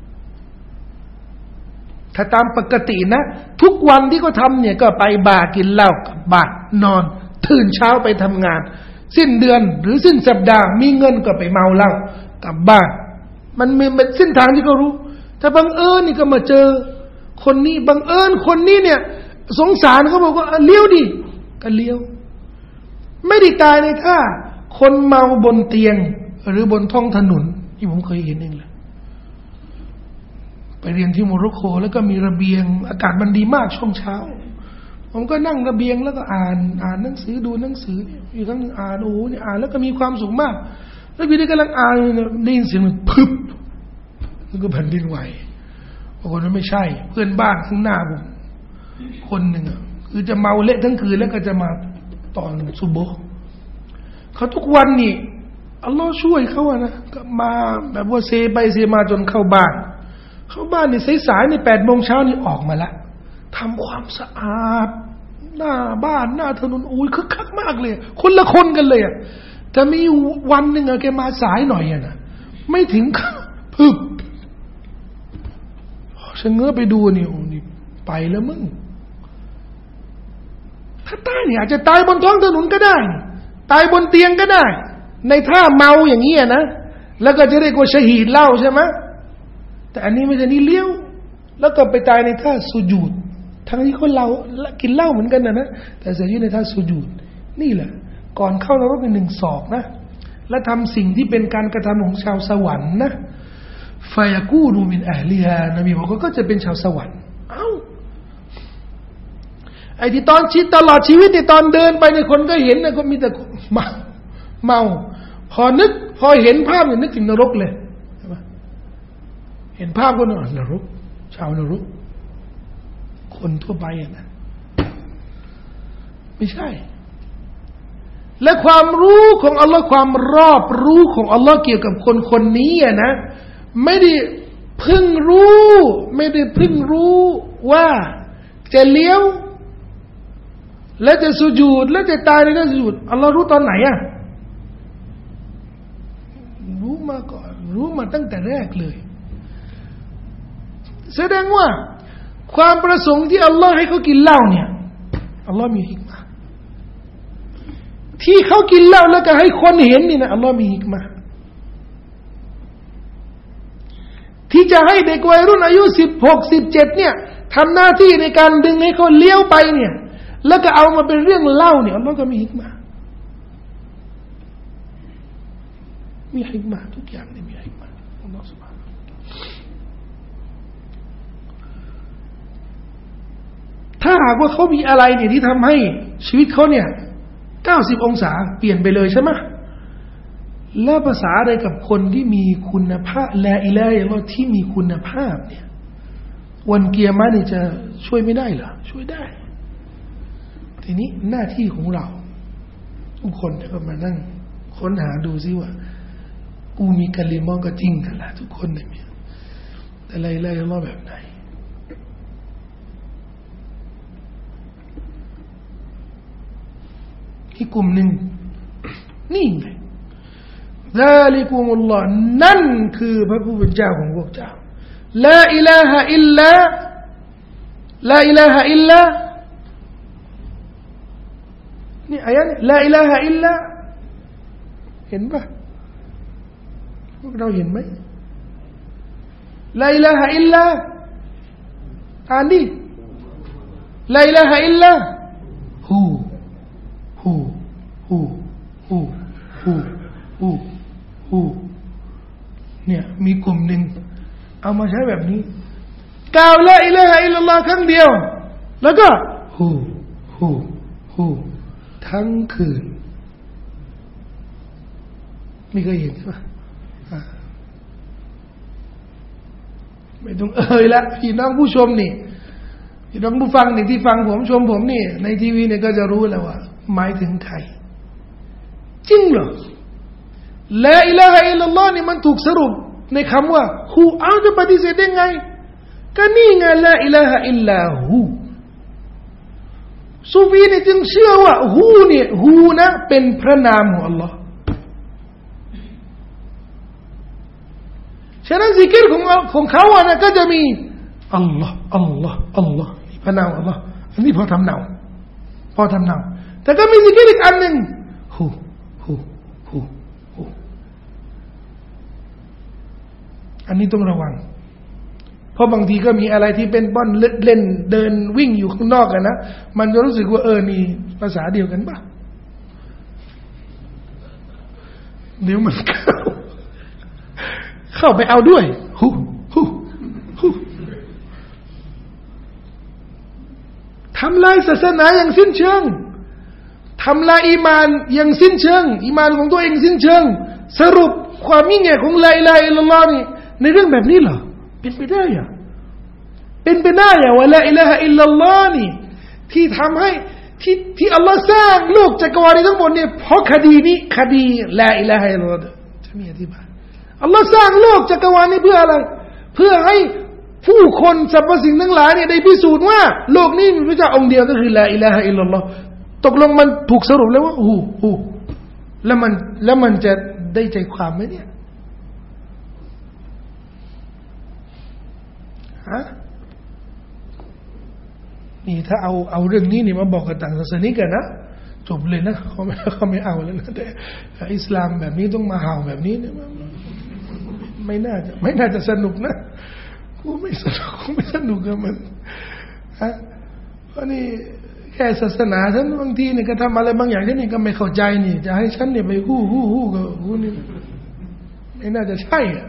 ถ้าตามปกตินะทุกวันที่เขาทำเนี่ยก็ไปบาร์กินเหล้ากลับบ้านนอนตื่นเช้าไปทำงานสิ้นเดือนหรือสิ้นสัปดาห์มีเงินก็ไปเมาเหล้ากลับบ้านมันมีเส้นทางที่เขารู้แต่บังเอิญนี่ก็มาเจอคนนี้บังเอิญคนนี้เนี่ยสงสารเขาบอกว่าเลี้ยวดิก็เลี้ยวไม่ได้ตายในท่าคนเมาบนเตียงหรือบนท้องถนนที่ผมเคยเห็นเองแหละไปเรียนที่โมร็อกโกแล้วก็มีระเบียงอากาศมันดีมากช่วงเช้าผมก็นั่งระเบียงแล้วก็อ่านอ่านหนังสือดูหนังสืออยู่ทั้งอ่านโอ้โหเนี่ยอ่านแล้วก็มีความสุขมากแล้วพี่ได้กำลังอ่านได้ยินเสียงมันพึบแล้วก็แผ่นดินไหวปรากฏว่าไม่ใช่เพื่อนบ้านข้างหน้าผมคนหนึ่งอ่ะคือจะเมาเละทั้งคืนแล้วก็จะมาตอนซุบโบเขาทุกวันนี่อัลลอฮ์ช่วยเขาอะนะก็มาแบบว่าเซไปเซมาจนเข้าบ้านเข้าบ้านนี่สายๆนี่แปดโมงเช้านี่ออกมาละทำความสะอาดหน้าบ้านหน้าถนนอุ้ยคึกคักมากเลยคนละคนกันเลยอ่ะจะมีวันหนึ่งอะแกมาสายหน่อยอะนะไม่ถึงพึบฉันเงื้อไปดูนี่โอ้นี่ไปแล้วมึงถ้าตายเนี่ยอาจจะตายบนท้องถนนก็ได้ตายบนเตียงก็ได้ในท่าเมาอย่างนี้นะแล้วก็จะเรียกว่าชะฮีดเหล้าใช่ไหมแต่อันนี้ไม่ใช่นี่เลี้ยวแล้วก็ไปตายในท่าสุญูดทั้งที่คนเรากินเหล้าเหมือนกันนะนะแต่เสียชีวิตในท่าสุญูดนี่แหละก่อนเข้านรกเป็นหนึ่งศอกนะและทำสิ่งที่เป็นการกระทำของชาวสวรรค์นะฟายากูดูมินอะฮลิฮานบีบอกว่าก็จะเป็นชาวสวรรค์เอ้าไอ้ที่ตอนชีวิตตลอดชีวิตที่ตอนเดินไปในคนก็เห็นนะก็มีแต่เมาเมาพอนึกพอเห็นภาพเนี่ยนึกถึงนรกเลยใช่ไหมเห็นภาพก็นึกนรกชาวนรกคนทั่วไปอ่ะนะไม่ใช่และความรู้ของอัลลอฮ์ความรอบรู้ของอัลลอฮ์เกี่ยวกับคนคนนี้อ่ะนะไม่ได้เพิ่งรู้ไม่ได้เพิ่งรู้ว่าจะเลี้ยวและจะสุญูดและจะตายในท่าสุญูดอัลลอฮ์รู้ตอนไหนอ่ะรู้มาก่อนรู้มาตั้งแต่แรกเลยแสดงว่าความประสงค์ที่อัลลอฮ์ให้เขากินเหล้าเนี่ยอัลลอฮ์มีฮิกมะห์ที่เขากินเหล้าแล้วก็ให้คนเห็นนี่นะอัลลอฮ์มีฮิกมะห์ที่จะให้เด็กวัยรุ่นอายุสิบหกสิบเจ็ดเนี่ยทำหน้าที่ในการดึงให้เขาเลี้ยวไปเนี่ยแล้วก็เอามาเป็นเรื่องเล่าเนี่ยอัลลอฮ์ก็มีฮิกมะห์มีฮิกมะห์ทุกอย่างเนี่ยมีฮิกมะห์อัลลอฮ์ซุบฮานะฮูวะตะอาลาถ้าหากว่าเขามีอะไรเนี่ยที่ทำให้ชีวิตเขาเนี่ยเก้าสิบองศาเปลี่ยนไปเลยใช่ไหมแล้วภาษาอะไรกับคนที่มีคุณภาพลาอิลาฮะอิลลัลลอฮ์ที่มีคุณภาพเนี่ยวันเกียรตินี่จะช่วยไม่ได้เหรอช่วยได้ทีนี้หน้าที่ของเราทุกคนก็มานั่งค้นหาดูซิว่ากูมีกะลิมะก็จริงกันละทุกคนเนี่ยแต่ลาอิลาฮะอิลลัลลอฮ์แบบไหนอีกกลุ่มหนึ่งนี่ไงซาลิกุมุลลอฮ์นั่นคือพระผู้เป็นเจ้าของพวกเจ้าลาอิลาฮะอิลลาลาอิลาฮะอิลลานี่อายะนี้ลาอิลาฮะอิลลาเห็นปะพวกเราเห็นไหมลาอิลาฮะอิลลาอ่านดิลาอิลาฮะอิลลาฮูฮูฮูฮูฮูฮูฮูเนี่ยมีกลุ่มหนึ่งเอามาใช้แบบนี้กล่าวละอิลาฮะอิลลัลลอฮ์ครั้งเดียวแล้วก็ฮูฮูฮูทั้งคืนไม่เคยเห็นใช่ไหมไม่ต้องเอ่ยละพี่น้องผู้ชมนี่พี่น้องผู้ฟังนี่ที่ฟังผมชมผมนี่ในทีวีเนี่ยก็จะรู้แล้วว่าหมายถึงใครจริงเหรอลาอิลาฮะอิลลัลลอฮ์นี่มันถูกสรุปในคำว่าฮูเอาจะปฏิเสธได้ไงก็นี่ไงลาอิลาฮะอิลลาฮูซูฟีเนี่ยจึงเชื่อว่าฮูเนี่ยฮูนะเป็นพระนามของอัลลอฮ์ฉะนั้นซิกรของของเขาอ่ะนะก็จะมีอัลลอฮ์อัลลอฮ์อัลลอฮ์พระนามอัลลอฮ์อันนี้พอทำเนาพอทำเนาแต่ก็มีซิกรอีกอันหนึ่งฮูฮูฮูฮูอันนี้ต้องระวังเพราะบางทีก็มีอะไรที่เป็นบ้อนเล่นเดินวิ่งอยู่ข้างนอกกันนะมันจะรู้สึกว่าเออนี่ภาษาเดียวกันป่ะเดี๋ยวมันเข้าเข้าไปเอาด้วยฮูฮูฮูทำลำลายศาสนาอย่างสิ้นเชิงทำลายอีมานอย่างสิ้นเชิงอีมานของตัวเองสิ้นเชิงสรุปความยิ่งใหญ่ของลาอิลาฮะอิลลัลลอฮ์นี่ในเรื่องแบบนี้เหรอเป็นไปได้อะเป็นไปได้อะว่าลาอิลาฮะอิลลัลลอฮ์นี่ที่ทำให้ที่ที่อัลลอฮ์สร้างโลกจักรวาลนี้ทั้งหมดเนี่ยเพราะคดีนี้คดีลาอิลาฮะอิลลัลลอฮ์จะมีอธิบายอัลลอฮ์สร้างโลกจักรวาลนี้เพื่ออะไรเพื่อให้ผู้คนสรรพสิ่งทั้งหลายเนี่ยได้พิสูจน์ว่าโลกนี้มีพระเจ้าองค์เดียวก็คือลาอิลาฮะอิลลัลลอฮ์ตกลงมันถูกสรุปแล้วว่าโอ้โหแล้วมันแล้วมันจะได้ใจความไหมเนี่ยฮะนี่ถ้าเอาเอาเรื่องนี้นี่มาบอกกับต่างศาสนิกกันนะจบเลยนะเขาไม่เขาไม่เอาแล้วนะแต่อิสลามแบบนี้ต้องมาเห่าแบบนี้เนี่ยไม่น่าจะไม่น่าจะสนุกนะกูไม่สนุกกูไม่สนุกกับมันฮะเพราะนี่แค่ศาสนาฉันบางทีเนี่ยก็ทำอะไรบางอย่างฉันนี่ก็ไม่เข้าใจนี่จะให้ฉันเนี่ยไปฮู้ฮู้ฮู้กับฮู้นี่ไม่น่าจะใช่อ่ะ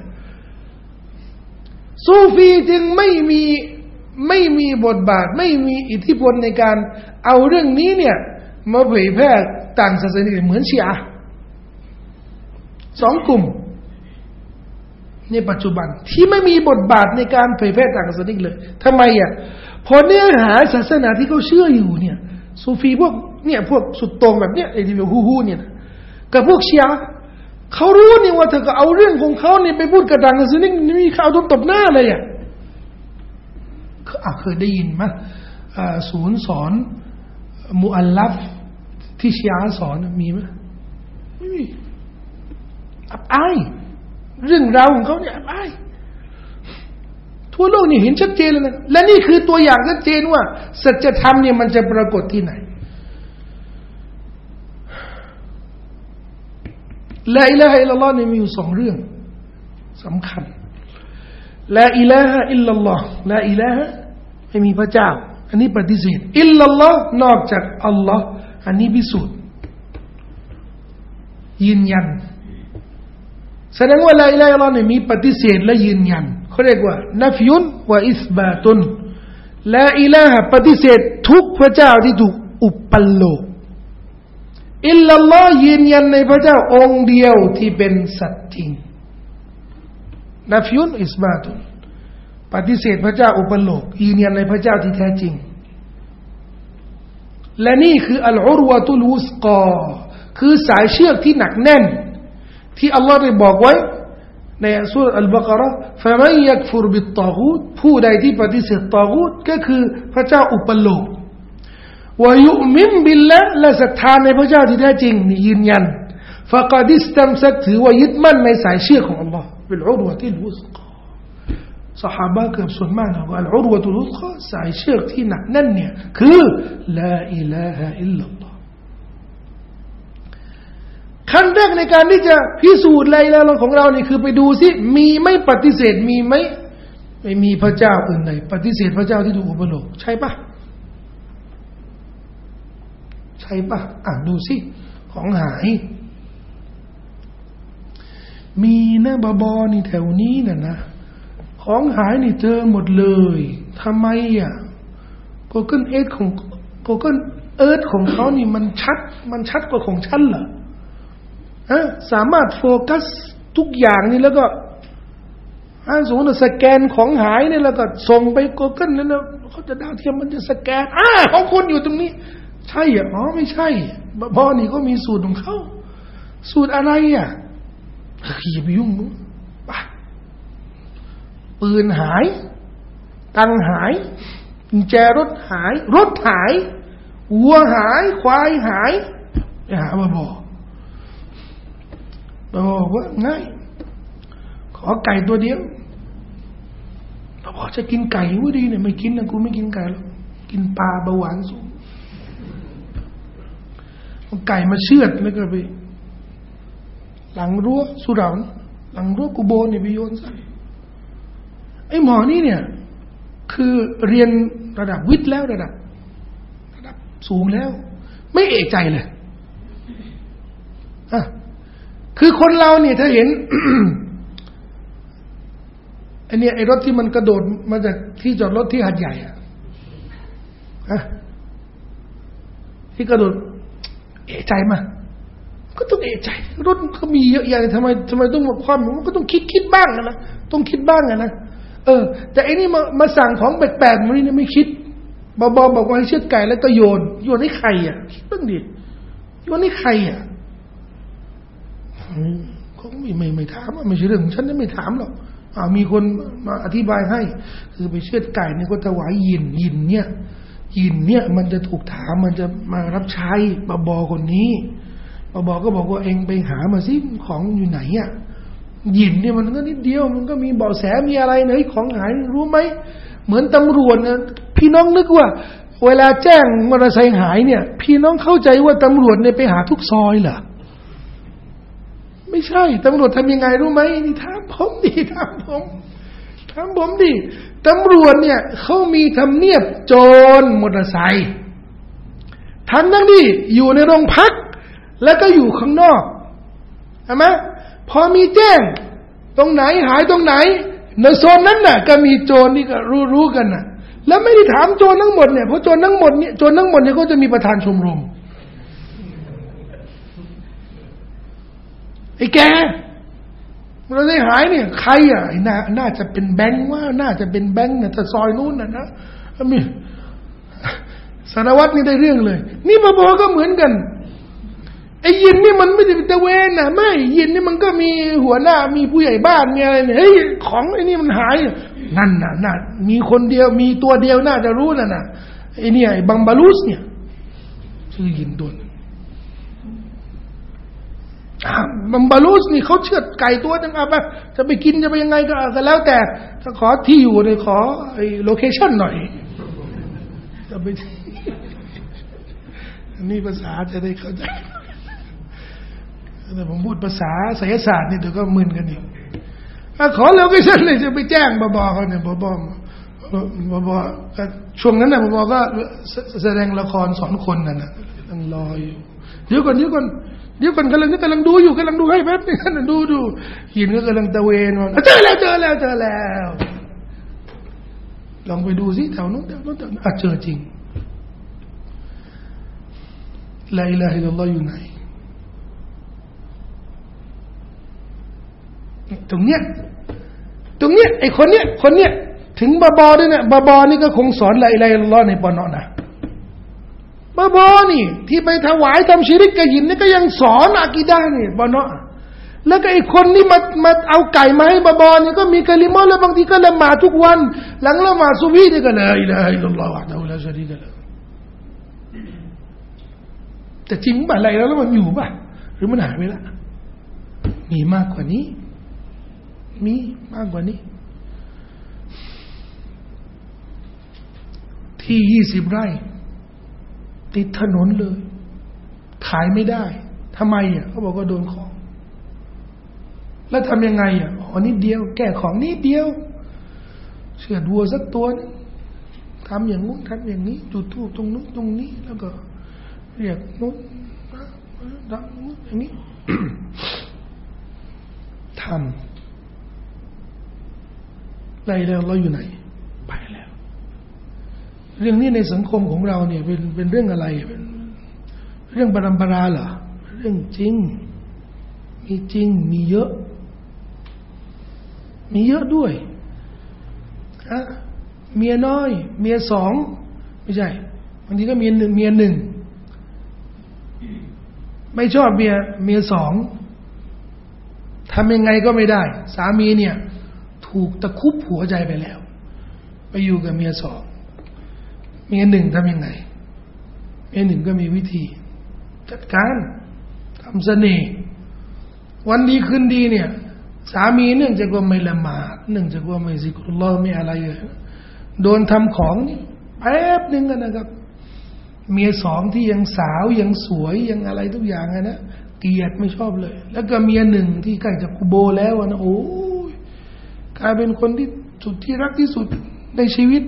ซูฟีจึงไม่มีไม่มีบทบาทไม่มีอิทธิพลในการเอาเรื่องนี้เนี่ยมาเผยแพร่ต่างศาสนาเหมือนชีอะห์สองกลุ่มในปัจจุบันที่ไม่มีบทบาทในการเผยแพร่ต่างศาสนาเลยทำไมอ่ะพอเนื้อหาศาสนาที่เขาเชื่ออยู่เนี่ยซูฟีพวกเนี่ยพวกสุดโต่งแบบเนี้ยไอ้ที่ฮู้ฮู้เนี่ยกับพวกชีอะห์เขารู้นี่ว่าเธอก็เอาเรื่องของเขาเนี่ยไปพูดกับต่างศาสนานี่มีข่าวโดนตบหน้าเลยอ่ะเคยได้ยินมั้ยศูนย์สอนมุอัลลัฟที่ชีอะห์สอนมีมั้ยไม่มีอับอายเรื่องราวของเขาเนี่ยอับอายทั่วโลกนี่เห็นชัดเจนเลยนะและนี่คือตัวอย่างชัดเจนว่าสัจธรรมเนี่ยมันจะปรากฏที่ไหนลาอิลาฮะอิลลัลลอฮ์เนี่ยมีอยู่สองเรื่องสำคัญลาอิลาฮะอิลลัลลอฮ์ลาอิลาฮะไม่มีพระเจ้าอันนี้ปฏิเสธอิลลัลลอฮ์นอกจากอัลลอฮ์อันนี้พิสูจน์ยืนยันแสดงว่าลาอิลาฮะอิลลัลลอฮ์เนี่ยมีปฏิเสธและยืนยันเขาเรียกว่านัฟยุนวะอิสบาตุนลาอิลาฮะปฏิเสธทุกพระเจ้าที่ถูกอุปโลกอิลลัลลอฮ์ยืนยันในพระเจ้าองค์เดียวที่เป็นสัตย์จริงนัฟยุนอิสบาตุนปฏิเสธพระเจ้าอุปโลกยืนยันในพระเจ้าที่แท้จริงและนี่คืออัลอุรวะตุลวุสกอคือสายเชือกที่หนักแน่นที่อัลลอฮ์ได้บอกไว้ในซูเราะห์อัลบะเกาะเราะห์ฟะมันยักฟุรบิตฏอกูตผู้ใดที่ปฏิเสธฏอกูตก็คือพระเจ้าอุปโลกวะยุมินบิลละห์และศรัทธาในพระเจ้าที่แท้จริงนี่ยืนยันฟะกอดิสตัมซักถือว่ายึดมั่นในสายเชือกของอัลลอฮ์บิลอุรวะติลวุสกอซอฮาบะห์เกือบส่วนมากนะว่าอัลอุรวะตุลวุสกอสายเชือกที่หนักแน่นเนี่ยคือลาอิลาฮะอิลลัลลอฮ์ขั้นแรกในการที่จะพิสูจน์ลาอิลาฮะอิลลัลลอฮ์ของเรานี่คือไปดูซิมีไม่ปฏิเสธมีไหมไม่มีพระเจ้าอื่นใดปฏิเสธพระเจ้าที่ถูกอุปโลกใช่ปะใช่ปะอ่ะดูซิของหายมีนะบอบอนี่แถวนี้น่ะนะของหายนี่เจอหมดเลยทำไมอ่ะ Google Earth ของ Google Earth ของเขานี่มันชัดมันชัดกว่าของฉันเหรอฮะสามารถโฟกัสทุกอย่างนี่แล้วก็อ่าสมมุติสแกนของหายนี่แล้วก็ส่งไป Google นั่นแล้วเขาจะดาวเทียมมันจะสแกนอ่าของคุณอยู่ตรงนี้ใช่อ่ะอ๋อไม่ใช่บอนี่ก็มีสูตรของเขาสูตรอะไรอ่ะอย่าไปยุ่งนู้นไปปืนหายตังหายกุญแจรถหายรถหายวัวหายควายหายไปหามาบอกบอกว่าง่ายขอไก่ตัวเดียวเราบอกจะกินไก่ว่าดีเนี่ยไม่กินนะกูไม่กินไก่หรอกกินปลาเบาหวานสูงเอาไก่มาเชือดแล้วก็ไปหลังรั้วสุเหร่าหลังรั้วกุโบนเนี่ยไปโยนใส่ไอ้หมอนี่เนี่ยคือเรียนระดับวิทย์แล้วระดับระดับสูงแล้วไม่เอะใจเลยอ่ะคือคนเราเนี่ยถ้าเห็น ไอ้เนี่ยไอ้รถที่มันกระโดดมาจากที่จอดรถที่หาดใหญ่อ่ะฮะที่กระโดดเอะใจมาก็ต้องเอะใจรถเขามีเยอะแยะทำไมทำไมต้องหมดความมันก็ต้องคิดคิดบ้างนะต้องคิดบ้างนะเออแต่ไอ้นี่มามาสั่งของแปลกๆมันนี่ไม่คิดบอบอบอกว่าให้เชือดไก่แล้วก็โยนโยนให้ใครอ่ะคิดบ้างดิโยนให้ใครอ่ะเขาไม่ไม่ไม่ถามไม่ใช่เรื่องของฉันไม่ถามหรอกอ่ามีคนมาอธิบายให้คือไปเชือดไก่เนี่ยก็ถวายยินยินเนี่ยยินเนี่ยมันจะถูกถามมันจะมารับใช้บอบอคนนี้บอบอก็บอกว่าเองไปหามาสิของอยู่ไหนอ่ะยินเนี่ยมันก็นิดเดียวมันก็มีเบาะแสมีอะไรเนยของหายรู้ไหมเหมือนตำรวจนะพี่น้องนึกว่าเวลาแจ้งมอเตอร์ไซค์หายเนี่ยพี่น้องเข้าใจว่าตำรวจเนี่ยไปหาทุกซอยเหรอไม่ใช่ตำรวจทำยังไงรู้ไหมนี่ถามผมดิถามผมถามผมดิตำรวจเนี่ยเขามีทำเนียบโจรมอเตอร์ไซค์ทั้งนั้นที่อยู่ในโรงพักแล้วก็อยู่ข้างนอกใช่ไหมพอมีแจ้งตรงไหนหายตรงไหนในโซนนั้นน่ะก็มีโจรนี่ก็รู้รู้กันน่ะแล้วไม่ได้ถามโจรทั้งหมดเนี่ยเพราะโจรทั้งหมดเนี่ยโจรทั้งหมดเนี่ยก็จะมีประธานชมรมไอ้แกเราได้หายเนี่ยใครอ่ะน่าน่าจะเป็นแบงค์ว่าน่าจะเป็นแบงค์เนี่ยถ้าซอยนู้นน่ะนะมีสารวัตรนี่ได้เรื่องเลยนี่บอบอก็เหมือนกันไอ้ยินนี่มันไม่ได้เป็นตะเวนนะไม่ยินนี่มันก็มีหัวหน้ามีผู้ใหญ่บ้านมีอะไรเนี่ยเฮ้ยของไอ้นี่มันหายนั่นน่ะน่ะมีคนเดียวมีตัวเดียวน่าจะรู้น่ะน่ะไอ้นี่ไอ้บังบาลูสเนี่ยชื่อยินตัวบังบาลูสนี่เขาเชือดไก่ตัวนึงอ่ะไปจะไปกินจะไปยังไงก็แล้วแต่ถ้าขอที่อยู่เลยขอไอ้โลเคชั่นหน่อยจะไปนี่ภาษาจะได้เข้าใจแต่ผมพูดภาษาไสยศาสตร์นี่เดี๋ยวก็มึนกันอีกขอโลเคชั่นเลยจะไปแจ้งบอบอเขาเนี่ยบอบอบอบอช่วงนั้นน่ะบอบอก็แสดงละครสอนคนนั่นน่ะตั้งรออยู่เดี๋ยวก่อนเดี๋ยวก่อนเดี๋ยวก่อนกำลังกำลังดูอยู่กำลังดูให้แป๊บนึงนั่นดูดูหินก็กำลังตะเวนว่าเจอแล้วเจอแล้วเจอแล้วลองไปดูสิแถวนู้นแถวนู้นแถวนู้นอ่ะเจอจริงลาอิลาฮะอิลลัลลอฮ์อยู่ไหนตรงเนี้ยตรงเนี้ยไอ้คนเนี้ยคนเนี้ยถึงบาบอด้วยเนี่ยบาบอนี่ก็คงสอนลาอิลาฮะอิลลัลลอฮ์ในปอนอนะบาบอนี่ที่ไปถวายทำชิริกกับยินนี่ก็ยังสอนอะกีดะห์นี่ปอนอแล้วก็ไอ้คนนี่มามาเอาไก่มาให้บาบอนี่ก็มีกะลิมะห์แล้วบางทีก็ละหมาดทุกวันหลังละหมาดซุบฮีนี่ก็ลาอิลาฮะอิลลัลลอฮ์วะฮ์ดะฮูลาชะรีกะละห์แต่จริงป่ะอะไรแล้วมันอยู่ป่ะหรือมันหายไปละมีมากกว่านี้มีมากกว่านี้ที่ยี่สิบไร่ติดถนนเลยขายไม่ได้ทำไมอ่ะเขาบอกว่าโดนของแล้วทำยังไงอ่ะอ๋อนิดเดียวแก้ของนิดเดียวเชือดวัวสักตัวนึงทำอย่างนู้นทำอย่างนี้จุดธูปตรงนู้นตรงนี้แล้วก็เรียกนู้นดังนู้นอย่างนี้ ทำอะไรแล้วเราอยู่ไหนไปแล้วเรื่องนี้ในสังคมของเราเนี่ยเป็นเป็นเรื่องอะไรเป็นเรื่องปรำปราเหรอเรื่องจริงมีจริงมีเยอะมีเยอะด้วยอะเมียน้อยเมียสองไม่ใช่บางทีก็เมียหนึ่งเมียหนึ่งไม่ชอบเมียเมียสองทำยังไงก็ไม่ได้สามีเนี่ยถูกตะคุบหัวใจไปแล้วไปอยู่กับเมียสองเมียหนึ่งทำยังไงเมียหนึ่งก็มีวิธีจัดการทำเสน่ห์วันดีคืนดีเนี่ยสามีเนื่องจากว่าไม่ละหมาดเนื่องจากว่าไม่ซิกรุลลอฮ์ไม่อะไรเลยโดนทำของนี่แป๊บนึงกันนะครับเมียสองที่ยังสาวยังสวยยังอะไรทุกอย่างนะเกลียดไม่ชอบเลยแล้วก็เมียหนึ่งที่ใกล้จะกุโบแล้วนะโอ้ยกลายเป็นคนที่สุดที่รักที่สุดในชีวิต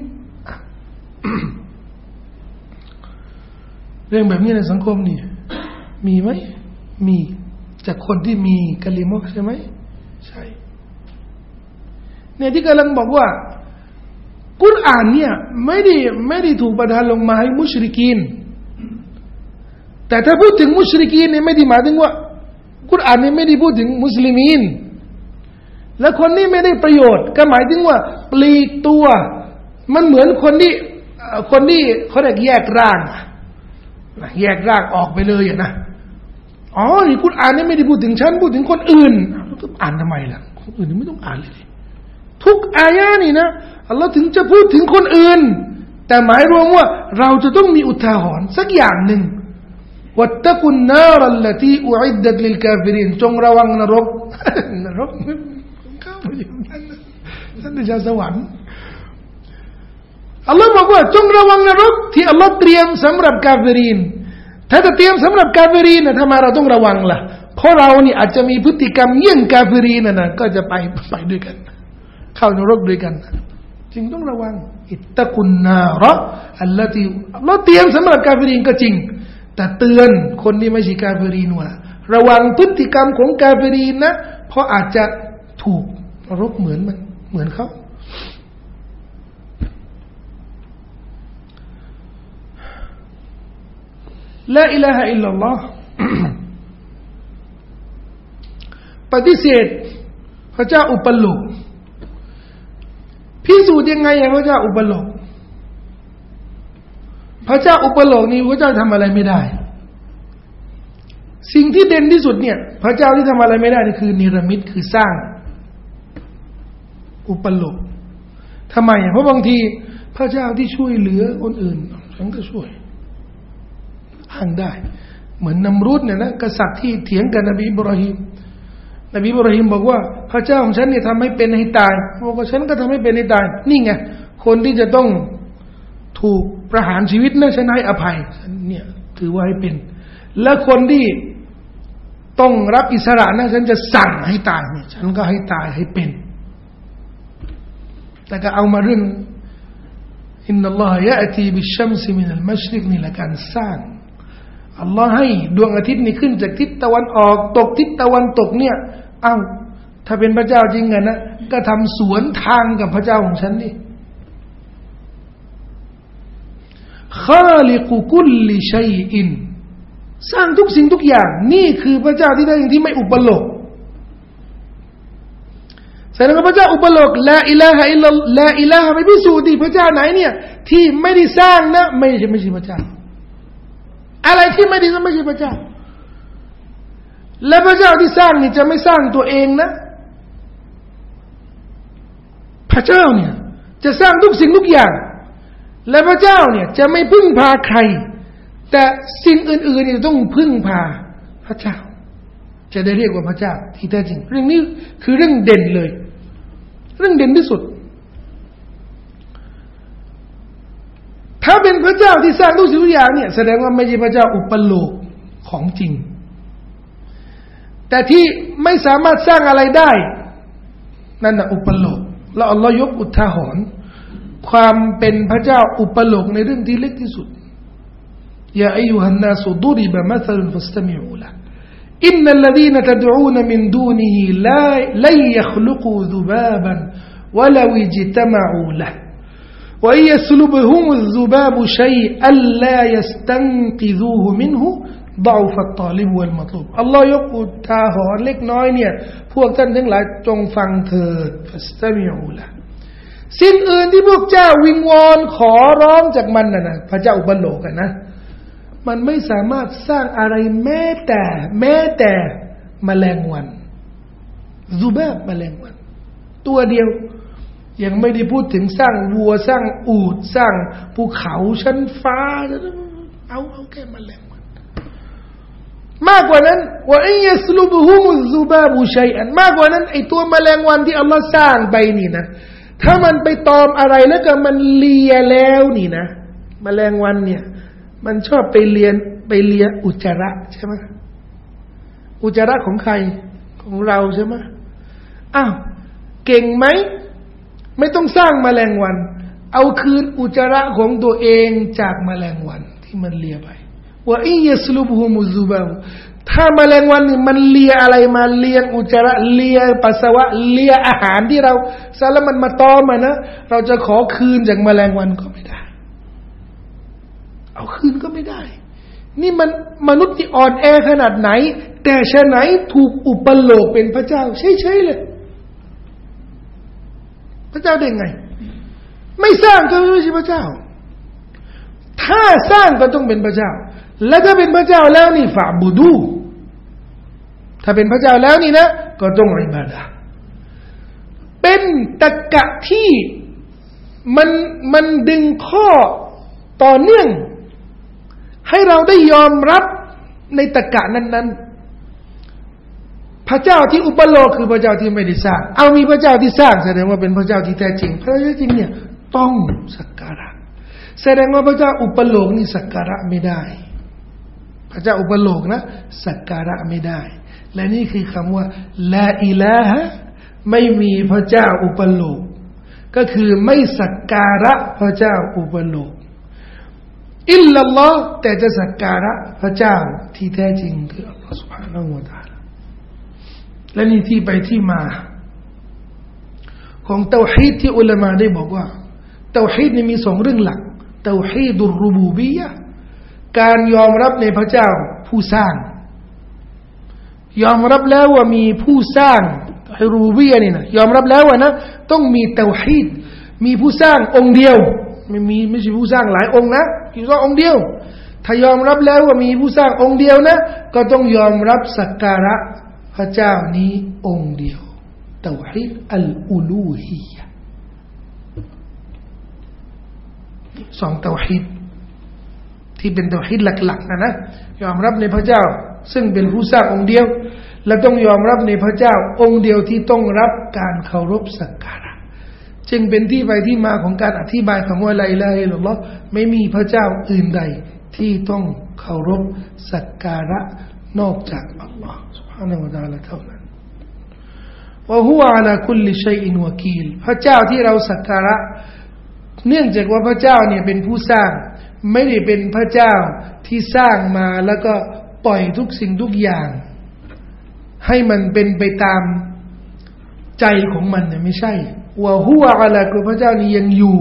เรื่องแบบนี้ในสังคมนี่มีไหมมีจากคนที่มีกะลิมะห์ใช่ไหมใช่เนี่ยที่กำลังบอกว่ากุรอานเนี่ยไม่ได้ไม่ได้ถูกประทานลงมาให้มุชริกีนแต่ถ้าพูดถึงมุชริกีนเนี่ยไม่ได้หมายถึงว่ากุรอานเนี่ยไม่ได้พูดถึงมุสลิมีนและคนนี้ไม่ได้ประโยชน์ก็หมายถึงว่าปลีกตัวมันเหมือนคนที่คนที่เขาเรียกแยกร่างแยกร่างออกไปเลยอ่ะนะอ๋อนี่กุรอานนี่ไม่ได้พูดถึงฉันพูดถึงคนอื่นก็อ่านทำไมล่ะคนอื่นไม่ต้องอ่านเลยทุกอายะนี่นะอัลลอฮ์ถึงจะพูดถึงคนอื่นแต่หมายรวมว่าเราจะต้องมีอุทาหรณ์สักอย่างหนึ่งวัตตะกุนนารัลลตีอุอิดดัตลิลกาฟิรินจงระวังนรกนรกเข้าไปอยู่นั่นนั่นจะสวรรค์อัลลอฮ์บอกว่าจงระวังนรกที่อัลลอฮ์เตรียมสำหรับกาฟิรินถ้าจะเตรียมสำหรับกาฟิรินนะทำไมเราต้องระวังล่ะเพราะเรานี่อาจจะมีพฤติกรรมเยี่ยงกาฟิรินนะนะก็จะไปไปด้วยกันเข้านรกด้วยกันจึงต้องระวังอิตตะกุนนาระอัลลตีอัลลอฮ์เตรียมสำหรับกาฟิรินก็จริงแต่เตือนคนที่ไม่ใช่กาฟิรินว่าระวังพฤติกรรมของกาฟิรินนะเพราะอาจจะถูกนรกเหมือนมันเหมือนเขาลาอิลาฮะอิลลัลลอฮ์ปฏิเสธพระเจ้าอุปโลกพิสูจน์ยังไงพระเจ้าอุปโลกพระเจ้าอุปโลกนี้พระเจ้าทำอะไรไม่ได้สิ่งที่เด่นที่สุดเนี่ยพระเจ้าที่ทำอะไรไม่ได้นี่คือนิรมิตคือสร้างอุปโลกทำไมเพราะบางทีพระเจ้าที่ช่วยเหลือคนอื่นฉันก็ช่วยอ้างได้เหมือนนำรุดเนี่ยนะกษัตริย์ที่เถียงกับนบีอิบราฮิมนบีอิบราฮิมบอกว่าพระเจ้าของฉันเนี่ยทำให้เป็นให้ตายบอกว่าฉันก็ทำให้เป็นให้ตายนี่ไงคนที่จะต้องถูกประหารชีวิตนะฉันให้อภัยฉันเนี่ยถือว่าให้เป็นและคนที่ต้องรับอิสระนะฉันจะสั่งให้ตายเนี่ยฉันก็ให้ตายให้เป็นแต่ก็เอามาเรื่องอินนัลลอฮฺยะอตีบิชชัมซิมินัลมัชริกนี่แหละการสร้างอัลลอฮ์ให้ดวงอาทิตย์นี่ขึ้นจากทิศตะวันออกตกทิศตะวันตกเนี่ยเอ้าถ้าเป็นพระเจ้าจริงกันนะก็ทำสวนทางกับพระเจ้าของฉันนี่คาลิกุกุลลิชัยอินสร้างทุกสิ่งทุกอย่างนี่คือพระเจ้าที่ได้อย่างที่ไม่อุปโลกแสดงว่าพระเจ้าอุปโลกลาอิลาฮะอิลลัลลาอิลาฮะไม่พิสูจน์ดิพระเจ้าไหนเนี่ยที่ไม่ได้สร้างนะไม่ใช่ไม่ใช่พระเจ้าอะไรที่ไม่ได้ไม่ใช่พระเจ้าและพระเจ้าที่สร้างนี่จะไม่สร้างตัวเองนะพระเจ้าเนี่ยจะสร้างทุกสิ่งทุกอย่างและพระเจ้าเนี่ยจะไม่พึ่งพาใครแต่สิ่งอื่นๆนี่ต้องพึ่งพาพระเจ้าจะได้เรียกว่าพระเจ้าที่แท้จริงเรื่องนี้คือเรื่องเด่นเลยเรื่องเด่นที่สุดถ้าเป็นพระเจ้าที่สร้างทุกสิ่งทุกอย่างเนี่ยแสดงว่าไม่ใช่พระเจ้าอุปโลกของจริงแต่ที่ไม่สามารถสร้างอะไรได้นั่นน่ะอุปโลกแล้วอัลลอฮ์ยกอุทาหรณ์ความเป็นพระเจ้าอุปโลกในเรื่องที่เล็กที่สุดยาอัยยูฮันนาสุดุริบะมัธลุนฟัสตะมิอูละอินนัลลซีนตะดูนมินดูนิฮิลาลัยยัคลุกูซุบาบันวะลาวิจิตะมะอูละوإن يسلبهم الذباب شيئا لا يستنقذوه منه ضعف الطالب والمطلوب อัลลอฮ์ยกอุทาหรณ์เล็กน้อยเนี่ยพวกท่านทั้งหลายจงฟังเถิดฟัสตะมิอูละสิ่งอื่นที่พวกเจ้าวิงวอนขอร้องจากมันน่ะนะพระเจ้าอุปโลกกันนะมันไม่สามารถสร้างอะไรแม้แต่แม้แต่แมลงวันซุบาบแมลงวันตัวเดียวยังไม่ได้พูดถึงสร้างวัวสร้างอูฐสร้างภูเขาชั้นฟ้าเอาเอาแค่แมลงวันมากกว่านั้นว่าอิยัสลุบฮุมุซุบาบุชัยอันมากกว่านั้นไอตัวแมลงวันที่อัลลอฮ์สร้างไปนี่นะถ้ามันไปตอมอะไรแล้วก็มันเลียแล้วนี่นะแมลงวันเนี่ยมันชอบไปเลียนไปเลียอุจจาระใช่ไหมอุจจาระของใครของเราใช่ไหมอ้าวเก่งไหมไม่ต้องสร้างแมลงวันเอาคืนอุจจาระของตัวเองจากแมลงวันที่มันเลียไปว่าอิยัสลุบฮุมุซุบาถ้าแมลงวันนี่มันเลียอะไรมาเลียอุจจาระเลียปัสสาวะเลียอาหารที่เราซะแล้วมันมาตอมอ่ะนะเราจะขอคืนจากแมลงวันก็ไม่ได้เอาคืนก็ไม่ได้นี่มันมนุษย์ที่อ่อนแอขนาดไหนแต่ฉะไหนถูกอุปโลกเป็นพระเจ้าใช่ๆเลยพระเจ้าได้ไงไม่สร้างก็ไม่ใช่พระเจ้าถ้าสร้างก็ต้องเป็นพระเจ้าและถ้าเป็นพระเจ้าแล้วนี่ฟะบุดูถ้าเป็นพระเจ้าแล้วนี่นะก็ต้องอิบาดะห์เป็นตรรกะที่มันมันดึงข้อต่อเนื่องให้เราได้ยอมรับในตรรกะนั้นๆพระเจ้าที่อุปโลกคือพระเจ้าที่ไม่ได้สร้างเอามีพระเจ้าที่สร้างแสดงว่าเป็นพระเจ้าที่แท้จริงพระเจ้าจริงเนี่ยต้องสักการะแสดงว่าพระเจ้าอุปโลกนี่สักการะไม่ได้พระเจ้าอุปโลกนะสักการะไม่ได้และนี่คือคำว่าลาอิลาฮะไม่มีพระเจ้าอุปโลกก็คือไม่สักการะพระเจ้าอุปโลกอิลลัลลอฮ์แต่จะสักการะพระเจ้าที่แท้จริงคืออัลลอฮ์ سبحانه และ تعالى และนี่ที่ไปที่มาของเตาฮีดที่อุลามะได้บอกว่าเตาฮีดนี่มีสองเรื่องหลักเตาฮีดุรรุบูบียะห์การยอมรับในพระเจ้าผู้สร้างยอมรับแล้วว่ามีผู้สร้างรูบูบียะห์นี่นะยอมรับแล้วว่านะต้องมีเตาฮีดมีผู้สร้างองค์เดียวไม่มีไม่ใช่ผู้สร้างหลายองค์นะมีแค่องค์เดียวถ้ายอมรับแล้วว่ามีผู้สร้างองค์เดียวนะก็ต้องยอมรับสักการะพระเจ้านี้องค์เดียวเตาฮีดอัลอูลูฮียะห์สองเตาฮีดที่เป็นเตาฮีดหลักๆนะนะยอมรับในพระเจ้าซึ่งเป็นผู้สร้างองค์เดียวและต้องยอมรับในพระเจ้าองค์เดียวที่ต้องรับการเคารพสักการะจึงเป็นที่ไปที่มาของการอธิบายคำว่าลาอิลาฮะอิลลัลลอฮ์ไม่มีพระเจ้าอื่นใดที่ต้องเคารพสักการะนอกจากอัลลอฮ์ سبحانه และ تعالى เท่านั้นวะฮุวะอะลาคุลลิชัยอินวะกีลพระเจ้าที่เราสักการะเนื่องจากว่าพระเจ้าเนี่ยเป็นผู้สร้างไม่ได้เป็นพระเจ้าที่สร้างมาแล้วก็ปล่อยทุกสิ่งทุกอย่างให้มันเป็นไปตามใจของมันเนี่ยไม่ใช่วะฮุวะอะลาคือพระเจ้านี้ยังอยู่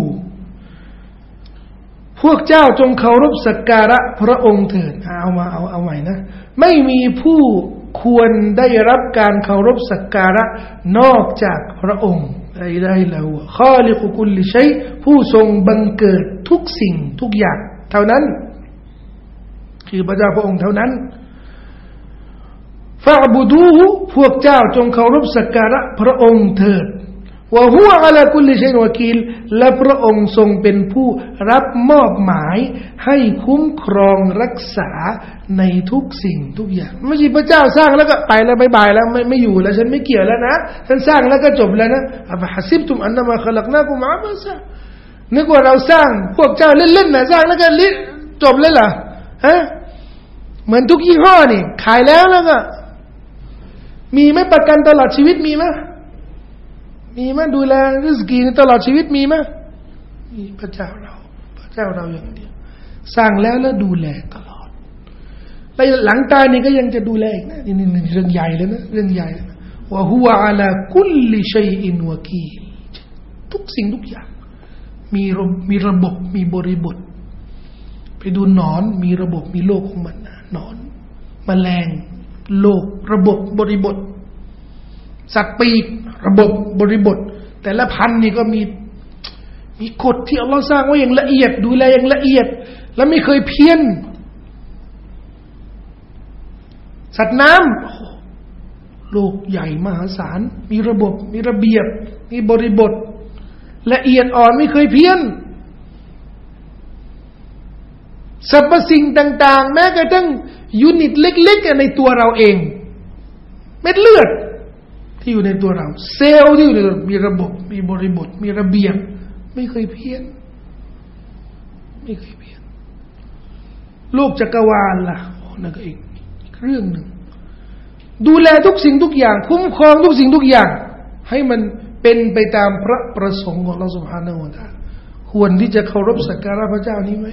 พวกเจ้าจงเคารพสักการะพระองค์เถิดเอามาเอาเอาใหม่นะไม่มีผู้ควรได้รับการเคารพสักการะนอกจากพระองค์ลาอิลาฮะอิลลัลลอฮ์คอลิกุกุลลิชัยผู้ทรงบังเกิดทุกสิ่งทุกอย่างเท่านั้นคือพระเจ้าพระองค์เท่านั้นฟะอ์บุดูฮุพวกเจ้าจงเคารพสักการะพระองค์เถิดวะฮุวะอะลาคุลลิชัยอินวะกีลและพระองค์ทรงเป็นผู้รับมอบหมายให้คุ้มครองรักษาในทุกสิ่งทุกอย่างไม่ใช่พระเจ้าสร้างแล้วก็ไปแล้วบายบายแล้วไม่ไม่อยู่แล้วฉันไม่เกี่ยวแล้วนะฉันสร้างแล้วก็จบแล้วนะอะฟะฮะซิบตุมอันนะมาคอลักนากุมอะบะซะนึกว่าเราสร้างพวกเจ้าเล่นๆนะสร้างแล้วก็จบเลยเหรอฮะเหมือนทุกยี่ห้อนี่ขายแล้วแล้วก็มีไหมประกันตลอดชีวิตมีไหมมีไหมดูแลริสกีตลอดชีวิตมีไหมมีพระเจ้าเราพระเจ้าเราอย่างเดียวสร้างแล้วแล้วดูแลตลอดแล้วหลังตายนี่ก็ยังจะดูแลอีกนะนี่นี่เรื่องใหญ่เลยนะเรื่องใหญ่นะวะฮุวะอะลาคุลลิชัยอินวะกีลทุกสิ่งทุกอย่างมีมีระบบมีบริบทไปดูหนอนมีระบบมีโลกของมันนะหนอนแมลงโลกระบบบริบทสัตว์ปีกระบบบริบทแต่ละพันนี่ก็มีมีกฎที่อัลลอฮ์สร้างไว้อย่างละเอียดดูแลอย่างละเอียดและไม่เคยเพี้ยนสัตว์น้ำโลกใหญ่มหาศาลมีระบบมีระเบียบมีบริบทละเอียดอ่อนไม่เคยเพี้ยนสรรพสิ่งต่างๆแม้กระทั่งยูนิตเล็กๆในตัวเราเองเม็ดเลือดที่อยู่ในตัวเราเซลล์ที่อยู่ในตัวมีระบบมีบริบทมีระเบียบไม่เคยเพี้ยนไม่เคยเพี้ยนโลกจักรวาลล่ะนั่นก็อีกเรื่องหนึ่งดูแลทุกสิ่งทุกอย่างคุ้มครองทุกสิ่งทุกอย่างให้มันเป็นไปตามพระประสงค์ของเราซุบฮานะฮูวะตะอาลาควรที่จะเคารพสักการะพระเจ้านี้ไหม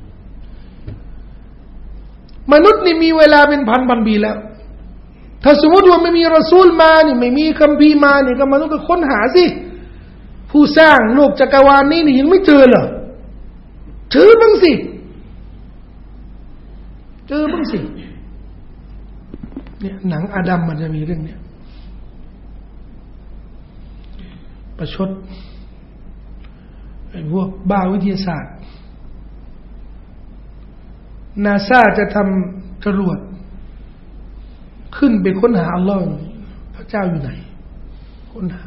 มนุษย์นี่มีเวลาเป็นพันพันปีแล้วถ้าสมมติว่าไม่มีรอซูลมานี่ไม่มีคัมภีร์มานี่ก็มนุษย์ก็ค้นหาสิผู้สร้างโลกจักรวาลนี้นี่ยังไม่เจอเหรอเจอบ้างสิเจอบ้างสิเนี่ยหนังอาดัมมันจะมีเรื่องเนี้ยประชดไอ้พวกบ้าวิทยาศาสตร์นาซาจะทำจรวดขึ้นไปค้นหาอัลลอฮ์พระเจ้าอยู่ไหนค้นหา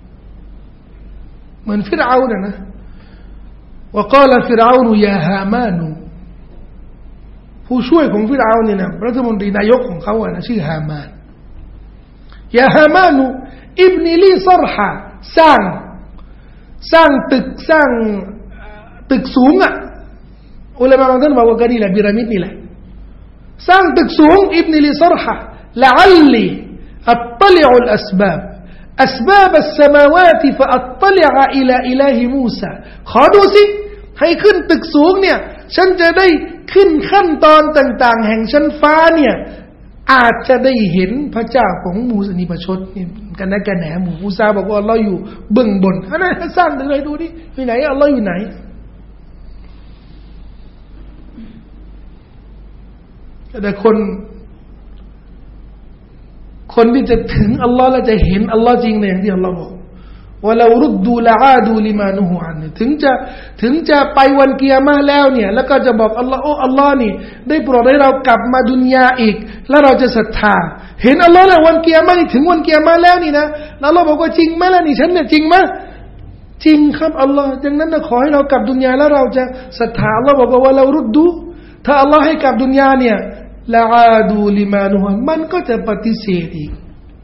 เหมือนฟิรเอาน์นะว่า قال فرعون يا هامان ผู้ช่วยของฟิรเอาน์เนี่ยนะรัฐมนตรีนายกของเขาอ่ะนะชื่อฮามานยาฮามานุอิบนิลีซรฮะสร้างสร้างตึกสร้างตึกสูงอ่ะอุลามะบางท่านบอกว่าก็นี่แหละพีระมิดนี่แหละสร้างตึกสูงอิบนิลีซรฮะละอัลลีอัตลิอุลอัสบาบأسباب السماوات فأطلع إلى إله موسى ขอดูสิให้ขึ้นตึกสูงเนี่ยฉันจะได้ขึ้นขั้นตอนต่างๆแห่งชั้นฟ้าเนี่ยอาจจะได้เห็นพระเจ้าของมูซานี่ประชดนี่กันนะกันแหนหมู่มูซาบอกว่าอัลเลาะห์อยู่เบื้องบนอันนั้นสร้างตึกเลยดูดิอยู่ไหนอัลเลาะห์อยู่ไหนแต่คนคนที่จะถึงอัลลอฮ์และจะเห็นอัลลอฮ์จริงในอย่างที่อัลลอฮ์บอกว่าเรารุดดูละอาดูลิมานุฮุอันถึงจะถึงจะไปวันกิยามะห์แล้วเนี่ยแล้วก็จะบอกอัลลอฮ์โอ้อัลลอฮ์นี่ได้โปรดให้เรากลับมาดุนยาอีกแล้วเราจะศรัทธาเห็นอัลลอฮ์แล้ววันกิยามะห์นี่ถึงวันกิยามะห์แล้วนี่นะแล้วอัลลอฮ์บอกว่าจริงไหมล่ะนี่ฉันเนี่ยจริงไหมจริงครับอัลลอฮ์ดังนั้นนะขอให้เรากลับดุนยาแล้วเราจะศรัทธาอัลลอฮ์บอกว่าเรารุดดูถ้าอัลลอฮ์ให้กลับดุนยาเนี่ยละอาดูลิมานุฮุมันก็จะปฏิเสธอีก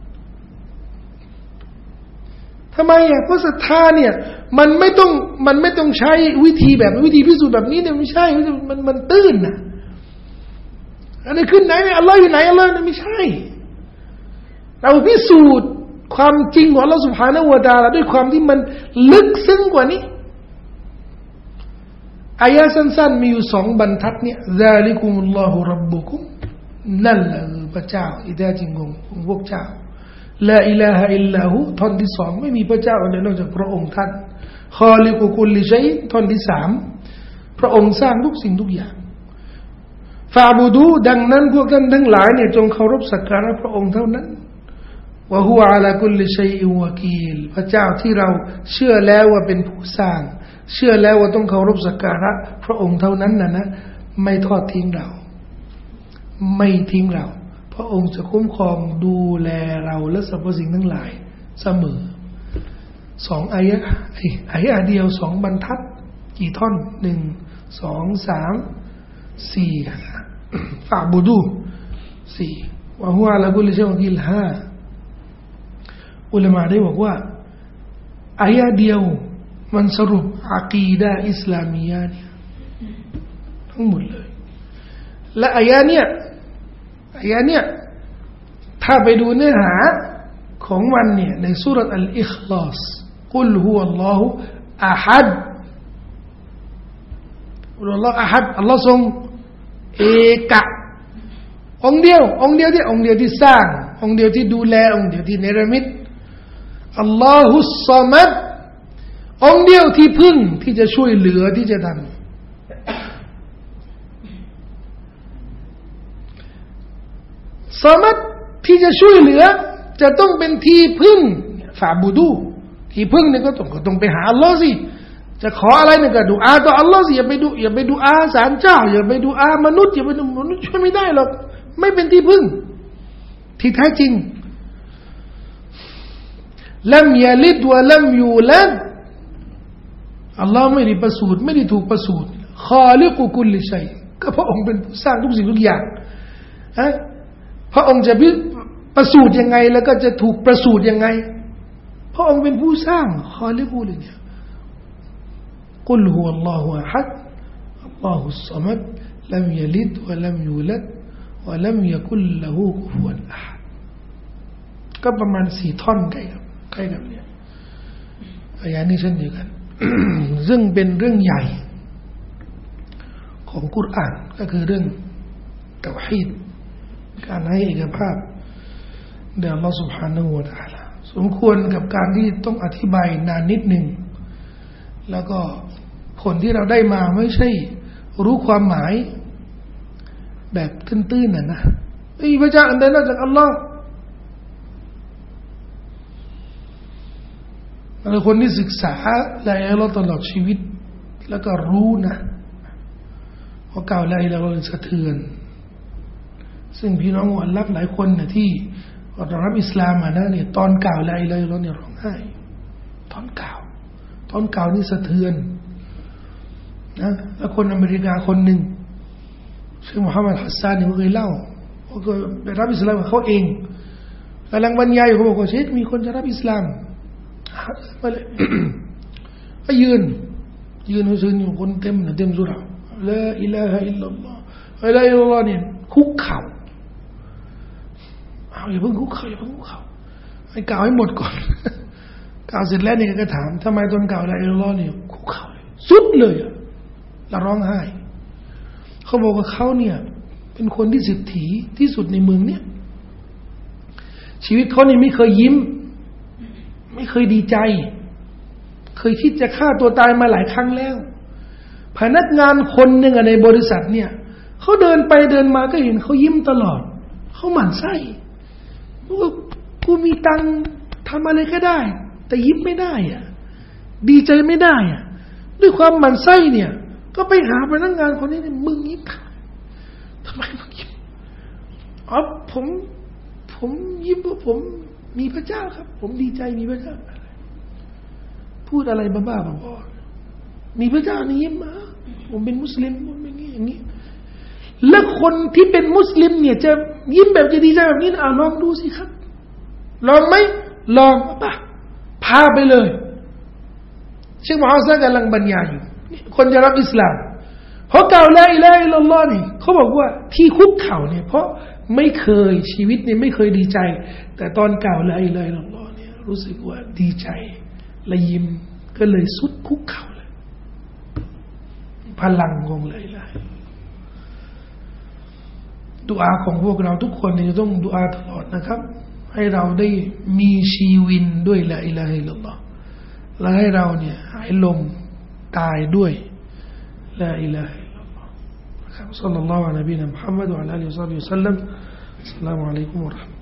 ทำไมอ่ะเพราะศรัทธาเนี่ยมันไม่ต้องมันไม่ต้องใช้วิธีแบบวิธีพิสูจน์แบบนี้เนี่ยไม่ใช่มันมันตื้นนะอันนี้ขึ้นไหนเนี่ยอัลลอฮ์อยู่ไหนอัลลอฮ์เนี่ยไม่ใช่เราพิสูจน์ความจริงของอัลลอฮ์ سبحانه และ تعالى ด้วยความที่มันลึกซึ้งกว่านี้อายะสั้นๆมีอยู่สองบรรทัดเนี่ยซาลิกุมุลลอฮุร็อบบุกุมนั่นแหละพระเจ้าที่แท้จริงของพวกเจ้าลาอิลาฮะอิลลาฮูท่อนที่สองไม่มีพระเจ้าอื่นนอกจากพระองค์ท่านคอลิกุกุลลิชัยท่อนที่สามพระองค์สร้างทุกสิ่งทุกอย่างฟาบูดูดังนั้นพวกท่านทั้งหลายเนี่ยจงเคารพสักการะพระองค์เท่านั้นวะฮุอะลากุลลิชัยอินวะกีลพระเจ้าที่เราเชื่อแล้วว่าเป็นผู้สร้างเชื่อแล้วว่าต้องเคารพสักการะพระองค์เท่านั้นนะนะไม่ทอดทิ้งเราไม่ทิ้งเราพระองค์จะคุ้มครองดูแลเราและสรรพสิ่งทั้งหลายเสมอสองอายะอายะเดียวสองบรรทัดกี่ท่อนหนึ่งสองสามสี่ฟะบูดูสี่วะฮุอะลากุลลิชัยอินวะกีลห้าอุลามะได้บอกว่าอายะเดียวมันสรุปอะกีดะห์อิสลามียะห์เนี่ยทั้งหมดเลยและอายะเนี่ยอายะเนี่ยถ้าไปดูเนื้อหาของมันเนี่ยในซูเราะห์อัลอิคลาสกุลฮุวัลลอฮุอะฮัดกุลฮุวัลลอฮุอะฮัดอัลลอฮ์ทรงเอกะองค์เดียวองค์เดียวที่องค์เดียวที่สร้างองค์เดียวที่ดูแลองค์เดียวที่เนรมิตอัลลอฮุศศอมัดองค์เดียวที่พึ่งที่จะช่วยเหลือที่จะทำสามัดที่จะช่วยเหลือจะต้องเป็นที่พึ่งฟาบูดูที่พึ่งเนี่ยก็ต้องก็ต้องไปหาอัลลอฮ์สิจะขออะไรเนี่ยก็ดุอาต่ออัลลอฮ์สิอย่าไปดูอย่าไปดูอาศาลเจ้าอย่าไปดูอามนุษย์อย่าไปดูมนุษย์ช่วยไม่ได้หรอกไม่เป็นที่พึ่งที่แท้จริงลัมยะลิดวะลัมยูลัดอัลลอฮ์ไม่ได้ประสูติไม่ได้ถูกประสูติคอลิกุกุลลิชัยก็พระองค์เป็นผู้สร้างทุกสิ่งทุกอย่างฮะพระองค์จะประสูติยังไงแล้วก็จะถูกประสูติยังไงพระองค์เป็นผู้สร้างคอลิกุลเนี่ยกุลฮุวัลลอฮุอะฮัดอัลลอฮุศศอมัดลัมยะลิดวะลัมยูลัดวะลัมยะกุลละฮูกุฟุวันอะฮัดก็ประมาณสี่ท่อนใกล้กับใกล้กับเนี่ยอายะนี้เช่นเดียวกัน ซึ่งเป็นเรื่องใหญ่ของกุรอานก็คือเรื่องเตาฮีดการให้เอกภาพแด่อัลเลาะห์ سبحانه และ تعالى สมควรกับการที่ต้องอธิบายนานนิดหนึ่งแล้วก็ผลที่เราได้มาไม่ใช่รู้ความหมายแบบตื้นๆน่ะนะไม่มีพระเจ้าอื่นใดนอกจากอัลลอฮ์แล้วคนที่ศึกษาละอิลาฮะอิลลัลลอฮ์ตลอดชีวิตแล้วก็รู้นะพอกล่าวละอิลาฮะอิลลัลลอฮ์สะเทือนซึ่งพี่น้องมุอัลลัฟหลายคนเนี่ยที่รับอิสลามมานะเนี่ยตอนกล่าวละอิลาฮะอิลลัลลอฮ์เนี่ยร้องไห้ตอนกล่าวตอนกล่าวนี่สะเทือนนะแล้วคนอเมริกาคนหนึ่งชื่อมุฮัมมัดฮัสซานเนี่ยเขาเคยเล่าว่าก็ไปรับอิสลามกับเขาเองกำลังบรรยายอยู่เขาบอกว่าเชคมีคนจะรับอิสลามมาเลย ก็ยืนยืนยืนอยู่คนเต็มเต็มสุราละอิลาฮะอิลลัลลอฮ์ละอิลลัลลอฮ์เนี่ยคุกเข่าเอาอย่าเพิ่งคุกเข่าอย่าเพิ่งคุกเข่าให้กล่าวให้หมดก่อน กล่าวเสร็จแล้วเนี่ยก็ถามทำไมตอนกล่าวละอิลลัลลอฮ์เนี่ยคุกเข่าสุดเลยอะแล้วร้องไห้เขาบอกว่าเขาเนี่ยเป็นคนที่เศรษฐีที่สุดในเมืองเนี่ยชีวิตเขานี่ไม่เคยยิ้มไม่เคยดีใจเคยคิดจะฆ่าตัวตายมาหลายครั้งแล้วพนักงานคนหนึ่งในบริษัทเนี่ยเขาเดินไปเดินมาก็เห็นเขายิ้มตลอดเขาหมั่นไส้ว่ากูมีตังค์ทำอะไรก็ได้แต่ยิ้มไม่ได้อะดีใจไม่ได้อะด้วยความหมั่นไส้เนี่ยก็ไปหาพนักงานคนนี้เนี่ยมึงยิ้มทำไมมึงยิ้มอ๋อผมผมยิ้มเพราะผมมีพระเจ้าครับผมดีใจมีพระเจ้าพูดอะไรบ้าๆบอๆมีพระเจ้านี่ยิ้มมาผมเป็นมุสลิมผมเป็นอย่างนี้แล้วคนที่เป็นมุสลิมเนี่ยจะยิ้มแบบจะดีใจแบบนี้อ่ะลองดูสิครับลองไหมลองป่ะพาไปเลยเชคมุฮัมมัดกำลังบรรยายอยู่คนจะรับอิสลามเพราะกล่าวละอิลาฮะอิลลัลลอฮ์นี่เขาบอกว่าที่คุกเข่าเนี่ยเพราะไม่เคยชีวิตเนี่ยไม่เคยดีใจแต่ตอนกล่าวละอิลาฮะอิลลัลลอฮ์เนี่ยรู้สึกว่าดีใจและยิ้มก็เลยสุดคุกเข่าเลยพลังของละอิลาฮะดุอาของพวกเราทุกคนเนี่ยจะต้องดุอาตลอดนะครับให้เราได้มีชีวิตด้วยละอิลาฮะอิลลัลลอฮ์และให้เราเนี่ยหายลมตายด้วยละอิลาฮะอิลลัลลอฮ์ครับศ็อลลัลลอฮุอะลัยฮิวะซัลลัมมุฮัมมัดวะอะลาอิฮิวะซัลลัมอัสสลามุอะลัยกุมวะเราะห์มะตุลลอฮ์